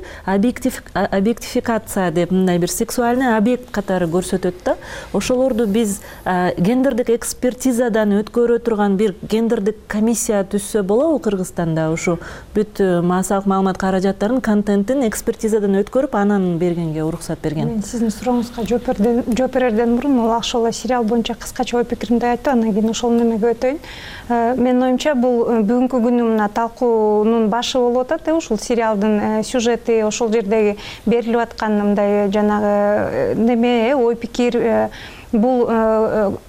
объектификация деп мындай бир сексуальный объект катары көрсөтөт да. Ошолорду биз гендердик экспертизадан өткөрө турган бир гендердик комиссия түзсө болобу Кыргызстанда? Ушу бүт массалык маалымат каражаттарын, контенттин экспертизадан өткөрүп, анан бергенге уруксат берген. Мен сиздин сурооңузга жооп берерден мурун ошол пикиринде боюнча кыскача ой пикиримди айтып, андан кийин ошол немеге өтөйүн. Менин оюмча бул бүгүнкү күнү мына талкуунун башы болуп атат, ушул сериалдын сюжети, ошол жердеги берилип аткан мындай жанагы неме, ой пикир, бул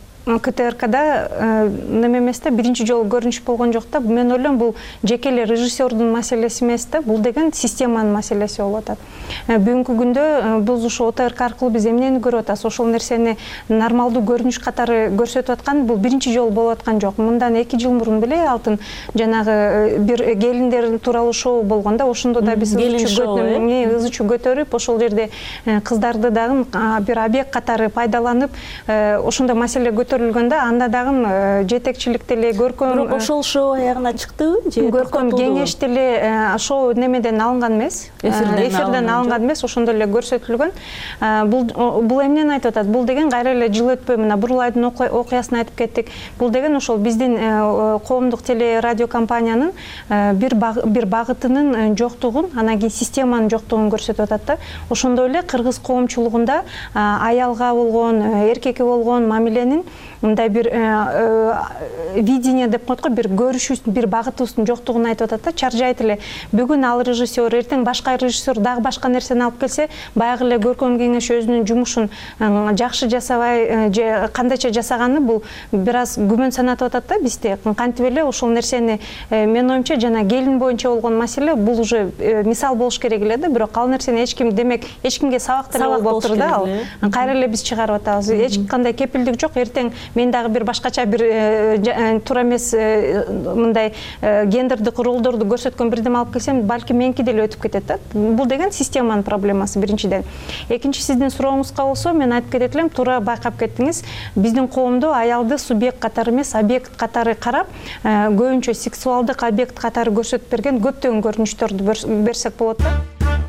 КТРКда неме эмес да, биринчи жолу көрүнүш болгон жок да. Мен ойлойм бул жеке эле режиссердун маселеси эмес да, бул деген системанын маселеси болуп атат. Бүгүнкү күндө биз ушу ОТРК аркылуу биз эмнени көрүп атабыз? Ошол нерсени нормалдуу көрүнүш катары көрсөтүп аткан бул биринчи жолу болуп аткан жок. Мындан 2 жыл мурун беле Алтын жанагы бир келиндер тууралуу шоу болгон да, ошондо да биз ызы чуу көтөрүп, ошол жерде кыздарды дагы бир объект катары пайдаланып, ошондой маселе көтөрүлгөндө, анда дагы жетекчиликте эле көркөм ошол шоу аягына чыктыбы же көркөм кеңеште эле шоу немеден алынган эмес, эфирден алынган эмес, ошондо эле көрсөтүлгөн. Бул эмнени айтып атат? Бул деген кайра эле жыл өтпөй мына Бурул айдын окуясын айтып кеттик. Бул деген ошол биздин коомдук теле радио компаниянын бир багытынын жоктугун, анан кийин системанын жоктугун көрсөтүп атат да. Ошондой эле кыргыз коомчулугунда аялга болгон, эркекке болгон мамиленин мындай бир видение деп коет го, бир көрүшүбүздүн, бир багытыбыздын жоктугун айтып атат да. Чаржайт эле бүгүн ал режиссер, эртең башка режиссер дагы башка нерсени алып келсе, баягы эле көркөм кеңеш өзүнүн жумушун жакшы жасабай же кандайча жасаганы бул бир аз күмөн санатып атат да бизде. Кантип эле ошол нерсени менин оюмча жана келин боюнча болгон маселе бул уже мисал болуш керек эле да, бирок ал нерсени эч ким, демек эч кимге сабак деле болуп тур да. Ал кайра эле биз чыгарып атабыз. Эч кандай кепилдик жок. Эртең мен дагы бир башкача бир туура эмес мындай гендердик ролдорду көрсөткөн бирдеме алып келсем, балки меники деле өтүп кетет да. Бул деген системанын проблемасы биринчиден. Экинчи, сиздин сурооңузга болсо, мен айтып кетет элем, туура байкап кеттиңиз. Биздин коомдо аялды субъект катары эмес, объект катары карап, көбүнчө сексуалдык объект катары көрсөтүп берген көптөгөн көрүнүштөрдү берсек болот да.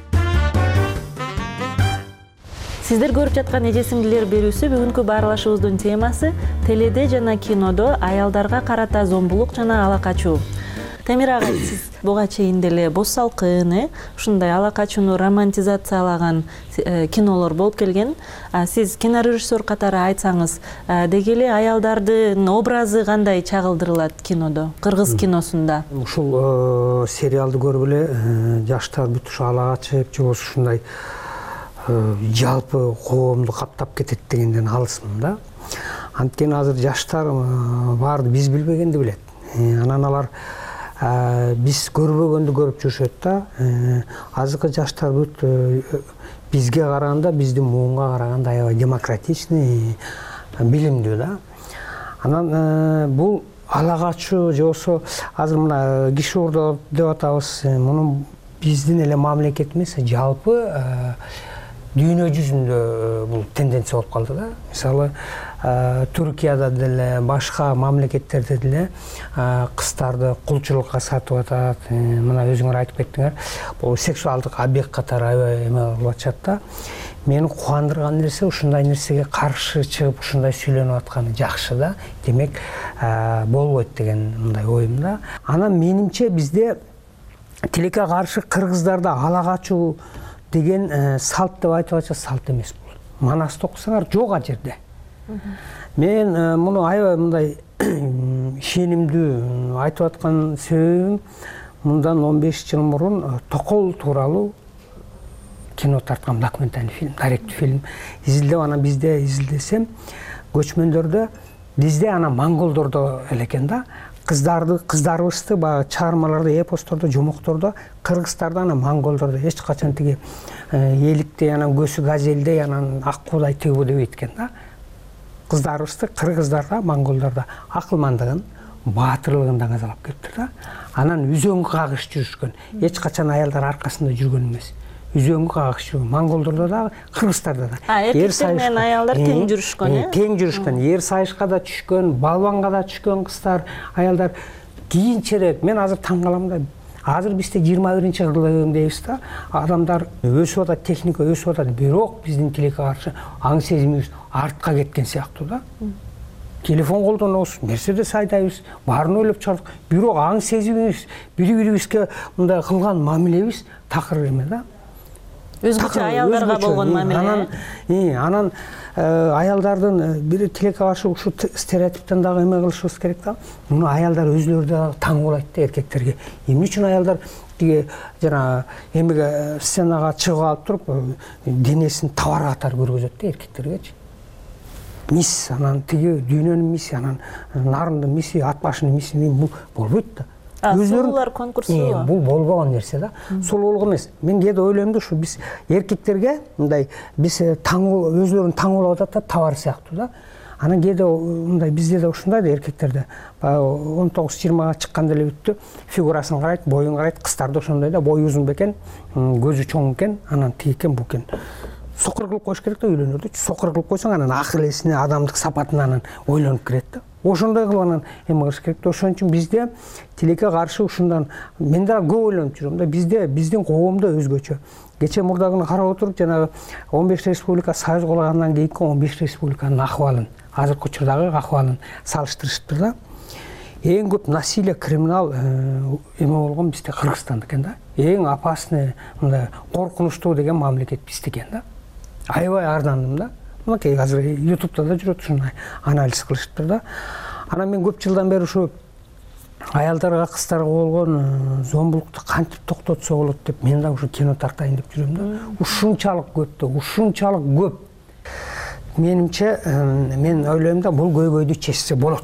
Сиздер көрүп жаткан эже сиңдилер берүүсү бүгүнкү баарлашуубуздун темасы теледе жана кинодо аялдарга карата зомбулук жана ала качуу. Темир агай, сиз буга чейин деле боз салкын, ушундай ала качууну романтизациялаган кинолор болуп келген. Сиз кинорежиссер катары айтсаңыз, деги эле аялдардын образы кандай чагылдырылат кинодо, кыргыз киносунда? Ушул сериалды көрүп эле жаштар бүт ушу ала качып, же болбосо ушундай жалпы коомду каптап кетет дегенден алысмын да. Анткени азыр жаштар баарды биз билбегенди билет. Анан алар биз көрбөгөндү көрүп жүрүшөт да. Азыркы жаштар бүт бизге караганда, биздин муунга караганда аябай демократичный, билимдүү да. Анан бул ала качуу же болбосо азыр мына киши уурдоо деп атабыз. Муну биздин эле мамлекет эмес, жалпы дүйнө жүзүндө бул тенденция болуп калды да. Мисалы Түркияда деле, башка мамлекеттерде деле кыздарды кулчулукка сатып атат. Мына өзүңөр айтып кеттиңер, бул сексуалдык объект катары аябай эме кылып атышат да. Мени кубандырган нерсе ушундай нерсеге каршы чыгып ушундай сүйлөнүп атканы жакшы да. Демек болбойт деген мындай оюм да. Анан менимче бизде тилекке каршы кыргыздарда ала качуу деген салт деп айтып атса салт эмес бул. Манасты окусаңар жок а жерде. Мен муну аябай мындай ишенимдүү айтып аткан себебим, мындан 15 жыл мурун Токол тууралуу кино тарткан документальный фильм, даректүү фильм изилдеп, анан бизде изилдесем, көчмөндөрдө бизде анан монголдордо элекен да. Кыздарыбызды баягы чыгармаларда, эпостордо, жомоктордо кыргыздарда, анан монголдордо эч качан тиги эликтей, анан көсү газелдей, анан ак куудай тигүү дебейт экен да. Кыздарыбызды кыргыздарда, монголдордо акылмандыгын, баатырлыгын даңазалап кетти да. Анан үзөңгү кагыш жүрүшкөн. Эч качан аялдар аркасында жүргөн эмес. Үзөңгү кагыш жүргөн. Монголдордо да, кыргыздарда да. Эркектер менен аялдар тең жүрүшкөн, тең жүрүшкөн. Ер сайышка да түшкөн, балбанга да түшкөн кыздар, аялдар. Кийинчерээк мен азыр таң калам да. Азыр бизде 21-кылым дейбиз да. Адамдар өсүп атат, техника өсүп атат, бирок биздин тилекке каршы аң сезимибиз артка кеткен сыяктуу да. Телефон колдонобуз, Мерседес айдайбыз, баарын ойлоп чыгардык. Бирок аң сезимибиз, бири-бирибизге мындай кылган мамилебиз такыр эме да. Өзгөчө аялдарга болгон мамиле. Анан аялдардын бири тилекке каршы ушул стереотиптен дагы эме кылышыбыз керек да. Муну аялдар өзүлөрү да таң калат да эркектерге. Эмне үчүн аялдар тиги жана эмеге сценага чыгып алып туруп денесин товар катары көргөзөт да эркектергечи. Мисс, анан тиги дүйнөнүн мисси, анан нарындын мисси, ат башынын мисси, бул болбойт да. Сулуулар конкурсу. Бул болбогон нерсе да. Сулуулук эмес. Мен кээде ойлойм да, ушу биз эркектерге мындай биз өзүлөрүн таңуулап атат да, товар сыяктуу да. Анан кээде мындай бизде да ушундай да, эркектерде 19-20га чыкканда эле бүттү, фигурасын карайт, боюн карайт, кыздарда ошондой да, бою узун бекен, көзү чоң экен, анан тиги экен, бу экен. Сокур кылып коюш керек да үйлөнөрдө. Сокур кылып койсоң, анан акыл эсине, адамдык сапатына анан ойлонуп кирет да. Ошондой кылып анан эме кылыш керек да. Ошон үчүн бизде тилекке каршы ушундан мен да көп ойлонуп жүрөм да. Бизде биздин коомдо өзгөчө. Кече мурда күнү карап отуруп, жанагы 15 республика союз кургандан кийинки 15 республиканын акыбалын, азыркы учурдагы акыбалын салыштырышыптыр да. Эң көп насилие, криминал эме болгон бизде Кыргызстанда экен да. Эң опасный, мындай коркунучтуу деген мамлекет бизде экен да. Аябай ардандым да. Мынакей азыр YouTube'да да жүрөт, ушундай анализ кылышыптыр да. Анан мен көп жылдан бери ушу аялдарга, кыздарга болгон зомбулукту кантип токтотсо болот деп мен да ушу кино тартайын деп жүрөм да. Ушунчалык көп да, ушунчалык көп. Менимче мен ойлойм да, бул көйгөйдү чечсе болот.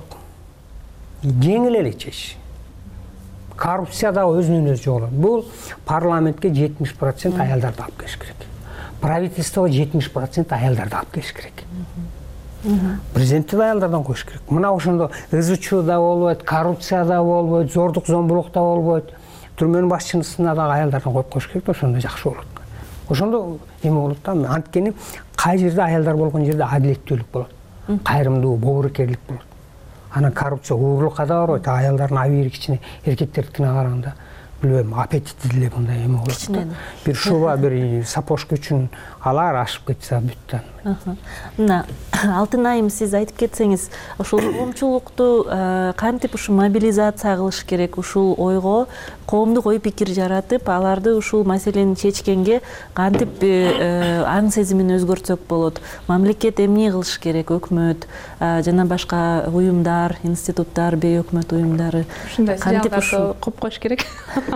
Жеңил эле чеч. Коррупция да өзүнөн өзү жок. Бул парламентке 70% аялдарды алып келиш керек. Правительствого 70% аялдарды алып келиш керек. Президентти да аялдардан коюш керек. Мына ошондо ызычуу да болбойт, коррупция да болбойт, зордук зомбулук да болбойт. Түрмөнүн башчысына да аялдардан коюп коюш керек да, ошондо жакшы болот. Ошондо эме болот да. Анткени кай жерде аялдар болгон жерде адилеттүүлүк болот. Кайрымдуу, боорукерлик болот. Анан коррупция уурлукка да барбайт. Аялдардын абийири кичине эркектердикине караганда билбейм, аппетити деле мындай эме болот да. Бир шуба, бир сапожка үчүн алар ашып кетсе бүттү. Мына Алтын айым, сиз айтып кетсеңиз, ушул коомчулукту кантип ушу мобилизация кылыш керек, ушул ойго коомдук ой пикир жаратып, аларды ушул маселени чечкенге кантип анын сезимин өзгөртсөк болот? Мамлекет эмне кылыш керек? Өкмөт жана башка уюмдар, институттар, бейөкмөт уюмдары ушундай сериалдарды коюп коюш керек.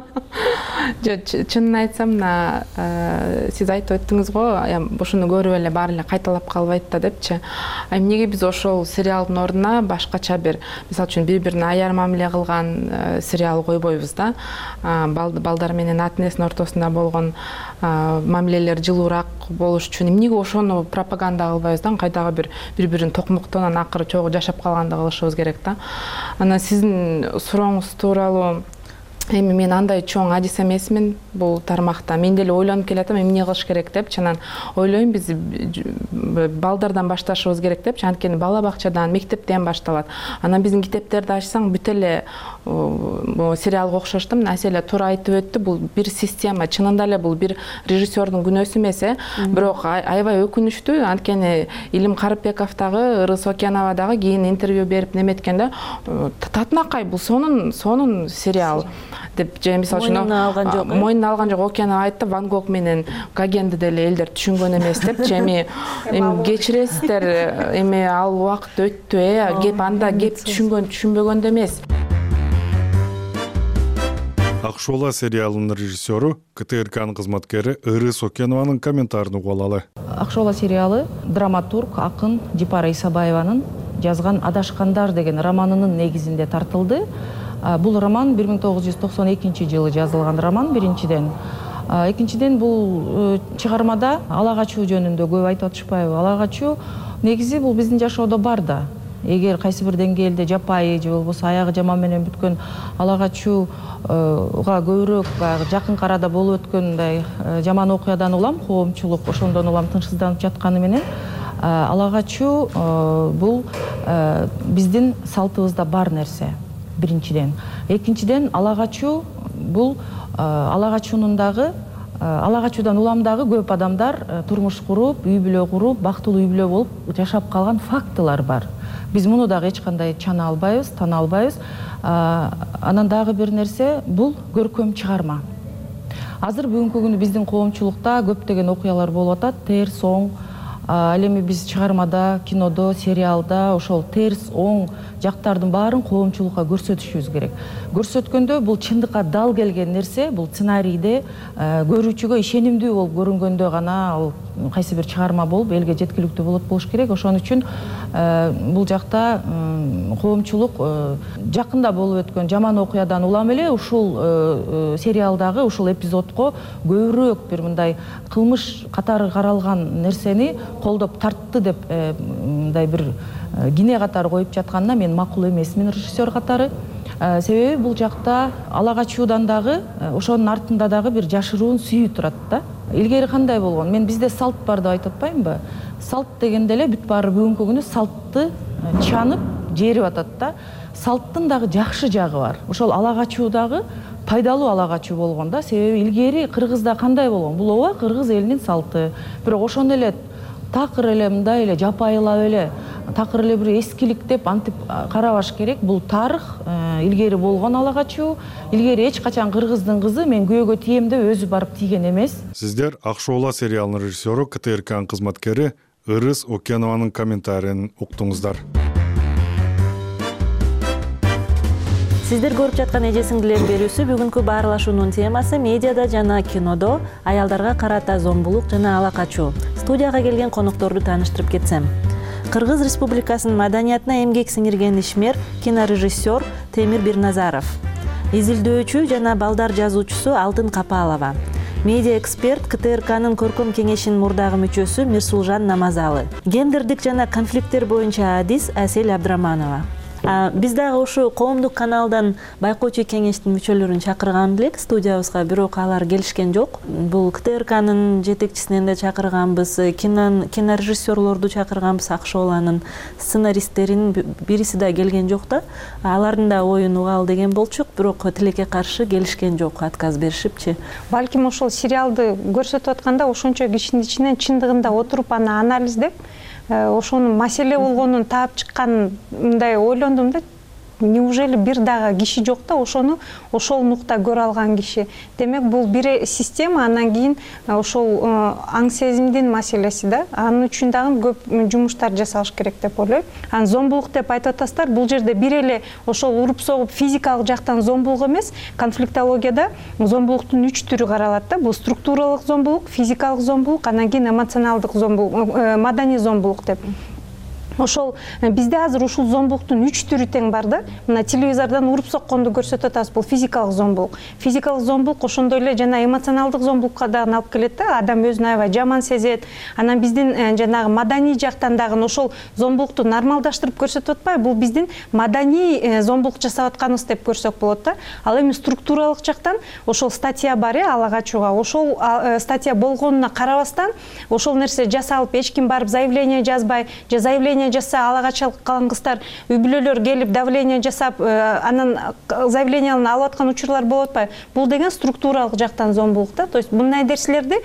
Чынын айтсам, мына сиз айтып өттүңүз го, ушуну көрүп эле баары эле кайталап калбайт да депчи. Эмнеге биз ошол сериалдын ордуна башкача бир, мисалы үчүн бири-бирине аяр мамиле кылган сериал койбойбуз да. Балдар менен ата энесинин ортосунда болгон мамилелер жылуураак болуш үчүн эмнеге ошону пропаганда кылбайбыз да, кайдагы бири-бирин токмоктонон акыры чогуу жашап калганда кылышыбыз керек да. Анан сиздин сурооңуз тууралуу эми мен андай чоң адис эмесмин бул тармакта. Мен деле ойлонуп келатам, эмне кылыш керек деп. Анан ойлойм, биз балдардан башташыбыз керек деп. Анткени бала бакчадан, мектептен башталат. Анан биздин китептерди ачсаң бүт эле сериалга окшоштум. Населе туура айтып өттү. Бул бир система. Чынында эле бул бир режиссердун күнөөсү эмес, бирок аябай өкүнүчтүү. Анткени Илим Карыпбековдагы, Ырыс Океановадагы кийин интервью берип неметкенде татынакай бул сонун сериал деп же мисалы үчүн мойнуна алган жок. Океанов айтты, Ван Гог менен Гогенди деле элдер түшүнгөн эмес деп. Эми кечиресиздер, эми ал убакыт өттү, кеп анда кеп түшүнбөгөндө эмес. Ак шола сериалынын режиссеру, КТРКнын кызматкери Ырыс Окенованын комментарын угуп алалы. Ак шола сериалы драматург, акын Жипара Исабаеванын жазган Адашкандар деген романынын негизинде тартылды. Бул роман 1992 жылы жазылган роман биринчиден. Экинчиден бул чыгармада ала качуу жөнүндө көп айтып атышпайбы? Ала качуу негизи бул биздин жашоодо бар да. Эгер кайсы бир деңгээлде жапайы же болбосо аягы жаман менен бүткөн ала качууга көбүрөөк баягы жакын арада болуп өткөн мындай жаман окуядан улам, коомчулук ошондон улам тынчсызданып жатканы менен ала качуу бул биздин салтыбызда бар нерсе. Биринчиден. Экинчиден, ала качуу бул ала качуунун дагы ала качуудан уламдагы көп адамдар турмуш куруп, үй бүлө куруп, бактылуу үй бүлө болуп жашап калган фактылар бар. Биз муну дагы эч кандай чана албайбыз, тана албайбыз. Анан дагы бир нерсе, бул көркөм чыгарма. Азыр бүгүнкү күнү биздин коомчулукта көптөгөн окуялар болуп атат, терс, оң. Ал эми биз чыгармада, кинодо, сериалда ошол терс, оң жактардын баарын коомчулукка көрсөтүшүбүз керек. Көрсөткөндө бул чындыкка дал келген нерсе, бул сценарийде көрүүчүгө ишенимдүү болуп көрүнгөндө гана ал кайсы бир чыгарма болуп элге жеткиликтүү болуш керек. Ошон үчүн бул жакта коомчулук жакында болуп өткөн жаман окуядан улам эле ушул сериалдагы ушул эпизодко көбүрөөк бир мындай кылмыш катары каралган нерсени колдоп тартты деп мындай бир кине катары коюп жатканына мен макул эмесмин режиссер катары. Себеби бул жакта ала качуудан дагы ошонун артында дагы бир жашыруун сүйүү турат да. Илгери кандай болгон? Мен бизде салт бар деп айтып атпаймынбы? Салт дегенде эле бүт баары бүгүнкү күнү салтты чанып, жерип атат да. Салттын дагы жакшы жагы бар. Ошол ала качуу дагы пайдалуу ала качуу болгон да. Себеби илгери Кыргызда кандай болгон? Бул ооба Кыргыз элинин салты. Бирок ошондо эле такыр эле мындай эле жапайылап эле такыр эле бир эскиликтеп антип карабаш керек. Бул тарых, илгери болгон ала качуу. Илгери эч качан Кыргыздын кызы мен күйөөгө тием деп өзү барып тийген эмес. Сиздер Ак шола сериалынын режиссеру, КТРКнын кызматкери Ырыс Окенованын комментарийин уктуңуздар. Сиздер көрүп жаткан эже сиңдилер берүүсү бүгүнкү баарлашуунун темасы медиада жана кинодо аялдарга карата зомбулук жана ала качуу. Студияга келген конокторду тааныштырып кетсем. Кыргыз Республикасынын маданиятына эмгек сиңирген ишмер, кинорежиссер Темир Бирназаров. Изилдөөчү жана балдар жазуучусу Алтын Капалова. Медиа эксперт КТРКнын көркөм кеңешинин мурдагы мүчөсү Мирсулжан Намазалы. Гендердик жана конфликттер боюнча адис Асель Абдраманова. Биз дагы ушу коомдук каналдан байкоочу кеңештин мүчөлөрүн чакырган элек студиябызга, бирок алар келишкен жок. Бул КТРКнын жетекчисинен да чакырганбыз, кинорежиссерлорду чакырганбыз, Ак шоланын сценаристтеринин бириси да келген жок да. Алардын да оюн угалы деген болчук, бирок тилекке каршы келишкен жок, отказ беришипчи. Балким ошол сериалды көрсөтүп атканда ошончо кишинин ичинен чындыгында отуруп аны анализдеп ошонун маселе болгонун таап чыккан мындай ойлондум да. неужели бир дагы киши жок да ошону ошол нукта көрө алган киши. Демек бул бир система, анан кийин ошол аң сезимдин маселеси да. Анын үчүн дагы көп жумуштар жасалыш керек деп ойлойм. Анан зомбулук деп айтып атасыздар, бул жерде бир эле ошол уруп согуп физикалык жактан зомбулук эмес, конфликтологияда зомбулуктун 3 түрү каралат да. Бул структуралык зомбулук, физикалык зомбулук, анан кийин эмоционалдык зомбулук, маданий зомбулук деп. Ошол бизде азыр ушул зомбулуктун 3 түрү тең бар да. Мына телевизордон уруп сокконду көрсөтүп атабыз, бул физикалык зомбулук. Физикалык зомбулук ошондой эле жана эмоционалдык зомбулукка дагы алып келет да. Адам өзүн аябай жаман сезет. Анан биздин жанагы маданий жактан дагы ошол зомбулукту нормалдаштырып көрсөтүп атпайбы? Бул биздин маданий зомбулук жасап атканыбыз деп көрсөк болот да. Ал эми структуралык жактан ошол статья бар ала качууга. Ошол статья болгонуна карабастан ошол нерсе жасалып, эч ким барып заявление жазбай, же заявление жаса ала качып калган кыздар, үй бүлөлөр келип давление жасап, анан заявленияларын алып аткан учурлар болуп атпайбы? Бул деген структуралык жактан зомбулук да. То есть мындай нерселерди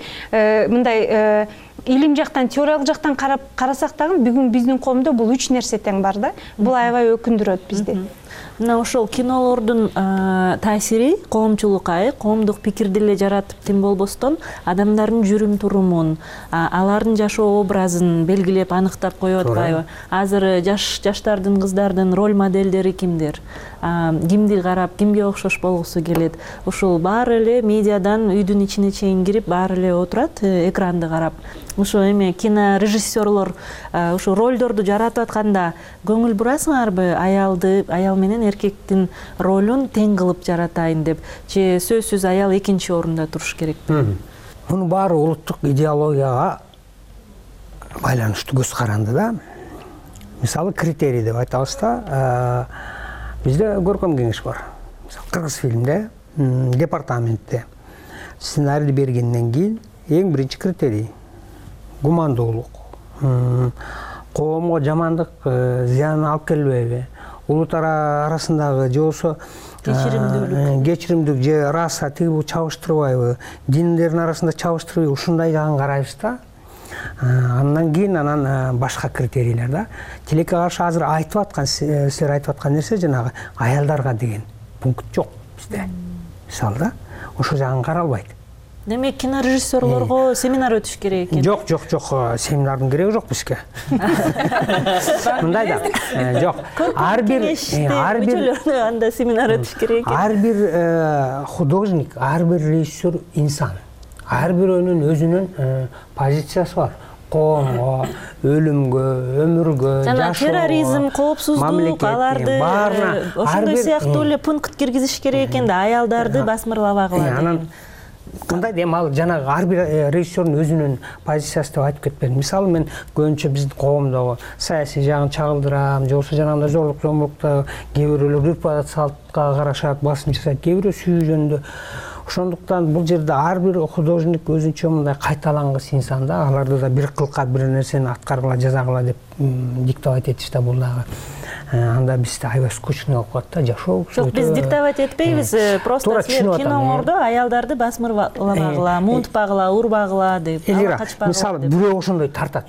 мындай илим жактан, теориялык жактан карасак дагы бүгүн биздин коомдо бул 3 нерсе тең бар да. Бул аябай өкүндүрөт бизди. Мына ошол кинолордун таасири коомчулукка, коомдук пикирди эле жаратып тим болбостон, адамдардын жүрүм турумун, алардын жашоо образын белгилеп, аныктап коюп атпайбы? Азыр жаштардын, кыздардын роль моделдери кимдер? Кимди карап, кимге окшош болгусу келет? Ошол баары эле медиадан үйдүн ичине чейин кирип, баары эле отурат экранды карап. Ошо эми кинорежиссерлор ошо ролдорду жаратып атканда көңүл бурасыңарбы? Аял менен эркектин ролун тең кылып жаратайын деп, же сөзсүз аял экинчи орунда туруш керекпи? Мунун баары улуттук идеологияга байланыштуу көз каранды да. Мисалы критерий деп айтабыз да. Бизде көркөм кеңеш бар. Мисалы кыргыз фильмде, департаментте сценарийди бергенден кийин эң биринчи критерий гумандуулук. Коомго жамандык зыян алып келбейби? Улуттар арасындагы же болсо кечиримдүүлүк же раса тигиби чабыштырбайбы? Диндердин арасында чабыштырбайбы? Ушундай жагын карайбыз да. Андан кийин башка критерийлер да. Тилекке каршы азыр айтып аткан, силер айтып аткан нерсе жанагы аялдарга деген пункт жок бизде. Мисалы да, ошол жагын каралбайт. Демек кинорежиссерлорго семинар өтүш керек экен. Жок, семинардын кереги жок бизге. Мындай да. Жок. Ар бир анда семинар өтүш керек экен. Ар бир художник, ар бир режиссер инсан. Ар бирөөнүн өзүнүн позициясы бар. Коомго, өлүмгө, өмүргө, жана терроризм, коопсуздук, аларды ошондой сыяктуу эле пункт киргизиш керек экен да, аялдарды басмырлабагыла. Мындай дем ал жанагы ар бир режиссердун өзүнүн позициясы деп айтып кетпедим. Мисалы мен көбүнчө биздин коомдогу саясий жагын чагылдырам, же болбосо жанагындай зорлук зомбулукта кээ бирөөлөр үрп адат салтка карашат, басым жасайт, кээ бирөө сүйүү жөнүндө. Ошондуктан бул жерде ар бир художник өзүнчө мындай кайталангыс инсан да. Аларды да бир кылка бир нерсени аткаргыла, жазагыла деп диктовать этиш да, бул дагы. Анда бизде аябай скучный болуп калат да, жашоо. Жок, биз диктовать этпейбиз, просто силер киноңордо аялдарды басмырлабагыла, муунтпагыла, урбагыла деп, ала качпагыла. Мисалы бирөө ошондой тартат,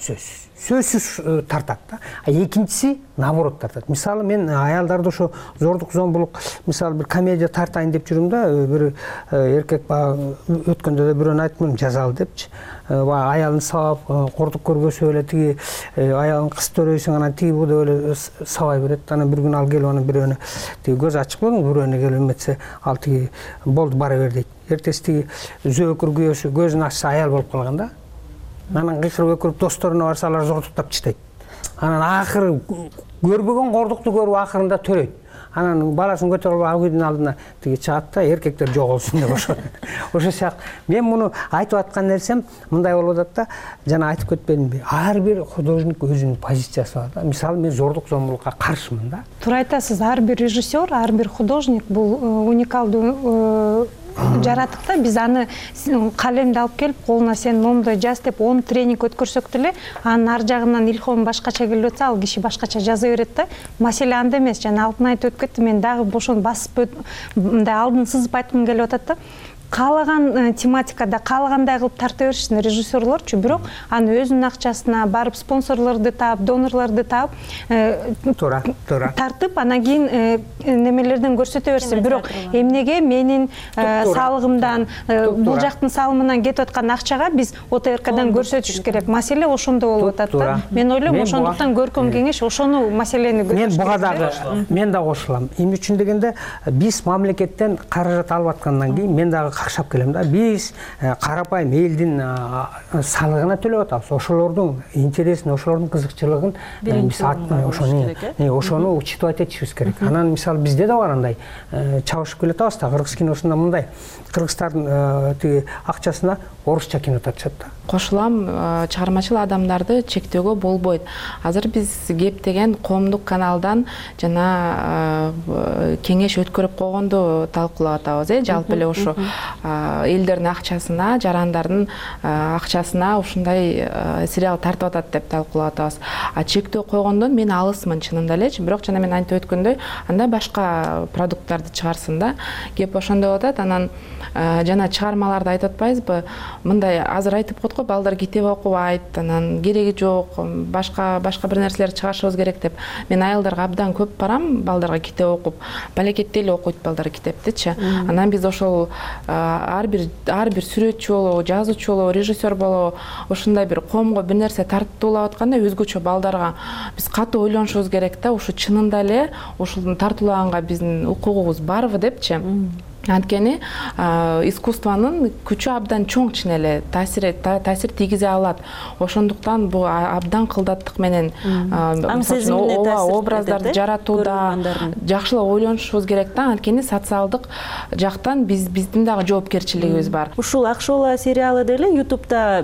сөзсүз тартат да. Экинчиси наоборот тартат. Мисалы мен аялдарды ошо зордук зомбулук, мисалы бир комедия тартайын деп жүрүм да, бир эркек өткөндө да бирөөнү айттым, жазалы депчи. Аялын сабап, кордук көргөсө эле тиги аялын кыз төрөйсүң, анан тиги бу деп эле сабай берет. Анан бир күн ал келип анан бирөөнү тиги көз ачык болуң, бирөөнү келип эметсе, ал тиги болду бара бер дейт. Эртеси тиги зөөкүр күйөөсү көзүн ачса аял болуп калган да. Анан кыйкырып өкүрүп досторуна барса, алар зордуктап чыдайт. Анан акыры көрбөгөн кордукту көрүп акырында төрөйт. Анан баласын көтөрүп ал үйдүн алдына тиги чыгат да, эркектер жоголсун деп ошо сыяктуу. Мен муну айтып аткан нерсем мындай болуп атат да, жана айтып кетпедимби? Ар бир художник өзүнүн позициясы бар да. Мисалы мен зордук зомбулукка каршымын да. Туура айтасыз, ар бир режиссер, ар бир художник бул уникалдуу жараттык да. Биз аны калемди алып келип, колуна сен момдой жаз деп 10 тренинг өткөрсөк деле, анын ар жагынан илхом башкача келип атса, ал киши башкача жаза берет да. Маселе анда эмес. Жана алтын айтып өтүп кетти, мен дагы ошону басып мындай алдын сызып айткым келип атат да. каалаган тематикада каалагандай кылып тарта беришсин режиссерлорчу, бирок аны өзүнүн акчасына барып спонсорлорду таап, донорлорду таап туура тартып, анан кийин немелерден көрсөтө берсин. Бирок эмнеге менин салыгымдан, бул жактын салымынан кетип аткан акчага биз ОТРКдан көрсөтүш керек? Маселе ошондо болуп атат да. Мен ойлойм, ошондуктан көркөм кеңеш ошону маселени көтөрүш керек. Мен буга дагы мен да кошулам. Эмне үчүн дегенде, биз мамлекеттен каражат алып аткандан кийин мен дагы какшап келем да. Биз карапайым элдин салыгына төлөп атабыз. Ошолордун интересин, ошолордун кызыкчылыгын биз ошону учитывать этишибиз керек. Анан мисалы бизде да бар андай чабышып келатабыз да, кыргыз киносунда мындай кыргыздардын тиги акчасына орусча кино тартышат да. Кошулам, чыгармачыл адамдарды чектөөгө болбойт. Азыр биз кептеген коомдук каналдан жана кеңеш өткөрүп койгонду талкуулап атабыз. Жалпы эле ошо элдердин акчасына, жарандардын акчасына ушундай сериал тартып атат деп талкуулап атабыз. Чектөө койгондон мен алысмын чынында элечи, бирок жана мен айтып өткөндөй, анда башка продукттарды чыгарсын да. Кеп ошондой болуп атат. Анан жана чыгармаларды айтып атпайбызбы? Мындай азыр айтып койдук, балдар китеп окубайт, анан кереги жок, башка бир нерселер чыгарышыбыз керек деп. Мен аялдарга абдан көп барам, балдарга китеп окуп, балекетте эле окуйт балдар китептичи. Анан биз ошол ар бир сүрөтчү болобу, жазуучу болобу, режиссер болобу, ушундай бир коомго бир нерсе тартуулап атканда өзгөчө балдарга биз катуу ойлонушубуз керек да. Ушу чынында эле ушул тартуулаганга биздин укугубуз барбы депчи. Анткени искусствонун күчү абдан чоң чын эле таасир тийгизе алат. Ошондуктан бул абдан кылдаттык менен образдарды жаратууда жакшылап ойлонушубуз керек да. Анткени социалдык жактан биздин дагы жоопкерчилигибиз бар. Ушул Акшола сериалы деле YouTube'да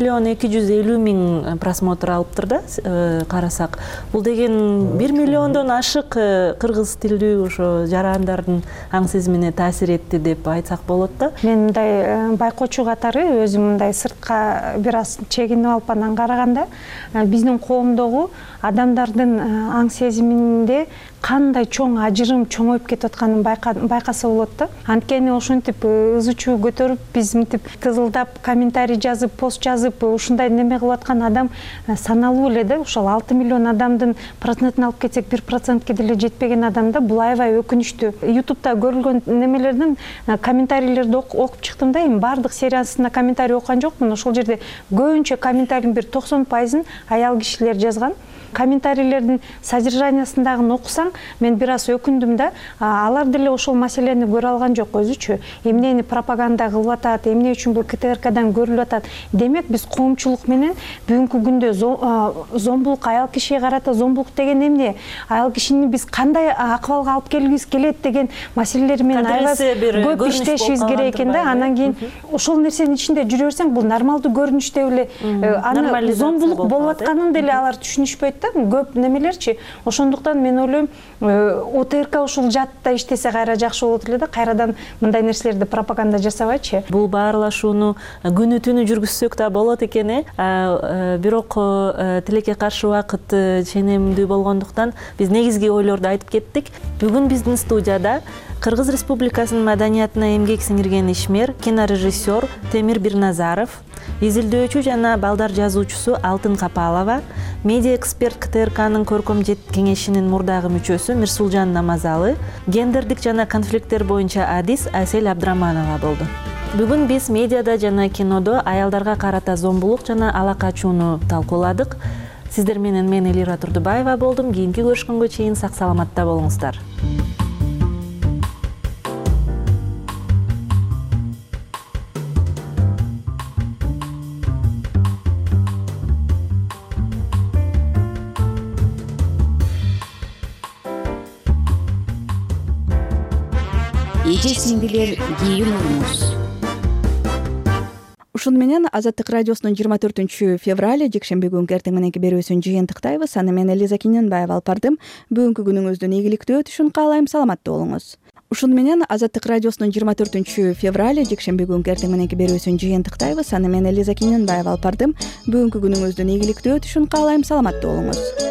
1.250.000 просмотр алыптыр да, карасак. Бул деген 1 миллиондон ашык кыргыз тилдүү ошо жарандардын аң сезимине таасир этти деп айтсак болот да. Мен мындай байкоочу катары өзүм мындай сыртка бир аз чегинип алып анан караганда, биздин коомдогу адамдардын аң сезиминде кандай чоң ажырым чоңоюп кетип атканын байкаса болот да. Анткени ошентип ызы чуу көтөрүп, биз мынтип кызылдап комментарий жазып, пост жазып, ушундай неме кылып аткан адам саналуу эле да. Ошол 6 миллион адамдын процентин алып кетсек, 1%ке деле жетпеген адамда бул аябай өкүнүчтүү. YouTube'да көрүлгөн немелердин комментарийлерди окуп чыктым да. Эми бардык сериясына комментарий окуган жокмун. Ошол жерде көбүнчө комментарийдин бир 90%-ын аял кишилер жазган. Комментарийлердин содержаниясындагын окусаң, мен бир аз өкүндүм да. Алар деле ошол маселени көрө алган жок өзүчү. Эмнени пропаганда кылып атат, эмне үчүн бул КТРКдан көрүлүп атат. Демек биз коомчулук менен бүгүнкү күндө зомбулук, аял кишиге карата зомбулук деген эмне? Аял кишини биз кандай акыбалга алып келгибиз келет деген маселелер менен көп иштешибиз керек экен да. Анан кийин ошол нерсенин ичинде жүрө берсең, бул нормалдуу көрүнүш деп эле аны зомбулук болуп атканын деле алар түшүнүшпөйт. Көп немелерчи. Ошондуктан мен ойлойм, ОТРК ушул жатта иштесе кайра жакшы болот эле да. Кайрадан мындай нерселерди пропаганда жасабайчы. Бул баарлашууну күнү түнү жүргүзсөк да болот экен, бирок тилекке каршы убакыт ченемдүү болгондуктан биз негизги ойлорду айтып кеттик. Бүгүн биздин студияда Кыргыз Республикасынын маданиятына эмгек сиңирген ишмер, кинорежиссер Темир Бирназаров, изилдөөчү жана балдар жазуучусу Алтын Капалова, медиа эксперт КТРКнын көркөм кеңешинин мурдагы мүчөсү Мирсулжан Намазалы, гендердик жана конфликттер боюнча адис Айсель Абдраманова болду. Бүгүн биз медиада жана кинодо аялдарга карата зомбулук жана ала качууну талкууладык. Сиздер менен мен Элира Турдубаева болдум. Кийинки көрүшкөнгө чейин сак саламатта болуңуздар. Эже сиңдилер, кийин уруңуз. Ушун менен Азаттык радиосунун 24 февраль жекшемби күнкү эртең мененки берүүсүн жыйынтыктайбыз. Аны мен Элиза Киненбаева алып бардым. Бүгүнкү күнүңүздүн ийгиликтүү өтүшүн каалайм, саламатта болуңуз. Ушун менен Азаттык радиосунун 24 февраль жекшемби күнкү эртең мененки берүүсүн жыйынтыктайбыз. Аны мен Элиза Киненбаева алып бардым. Бүгүнкү күнүңүздүн ийгиликтүү өтүшүн каалайм, саламатта болуңуз.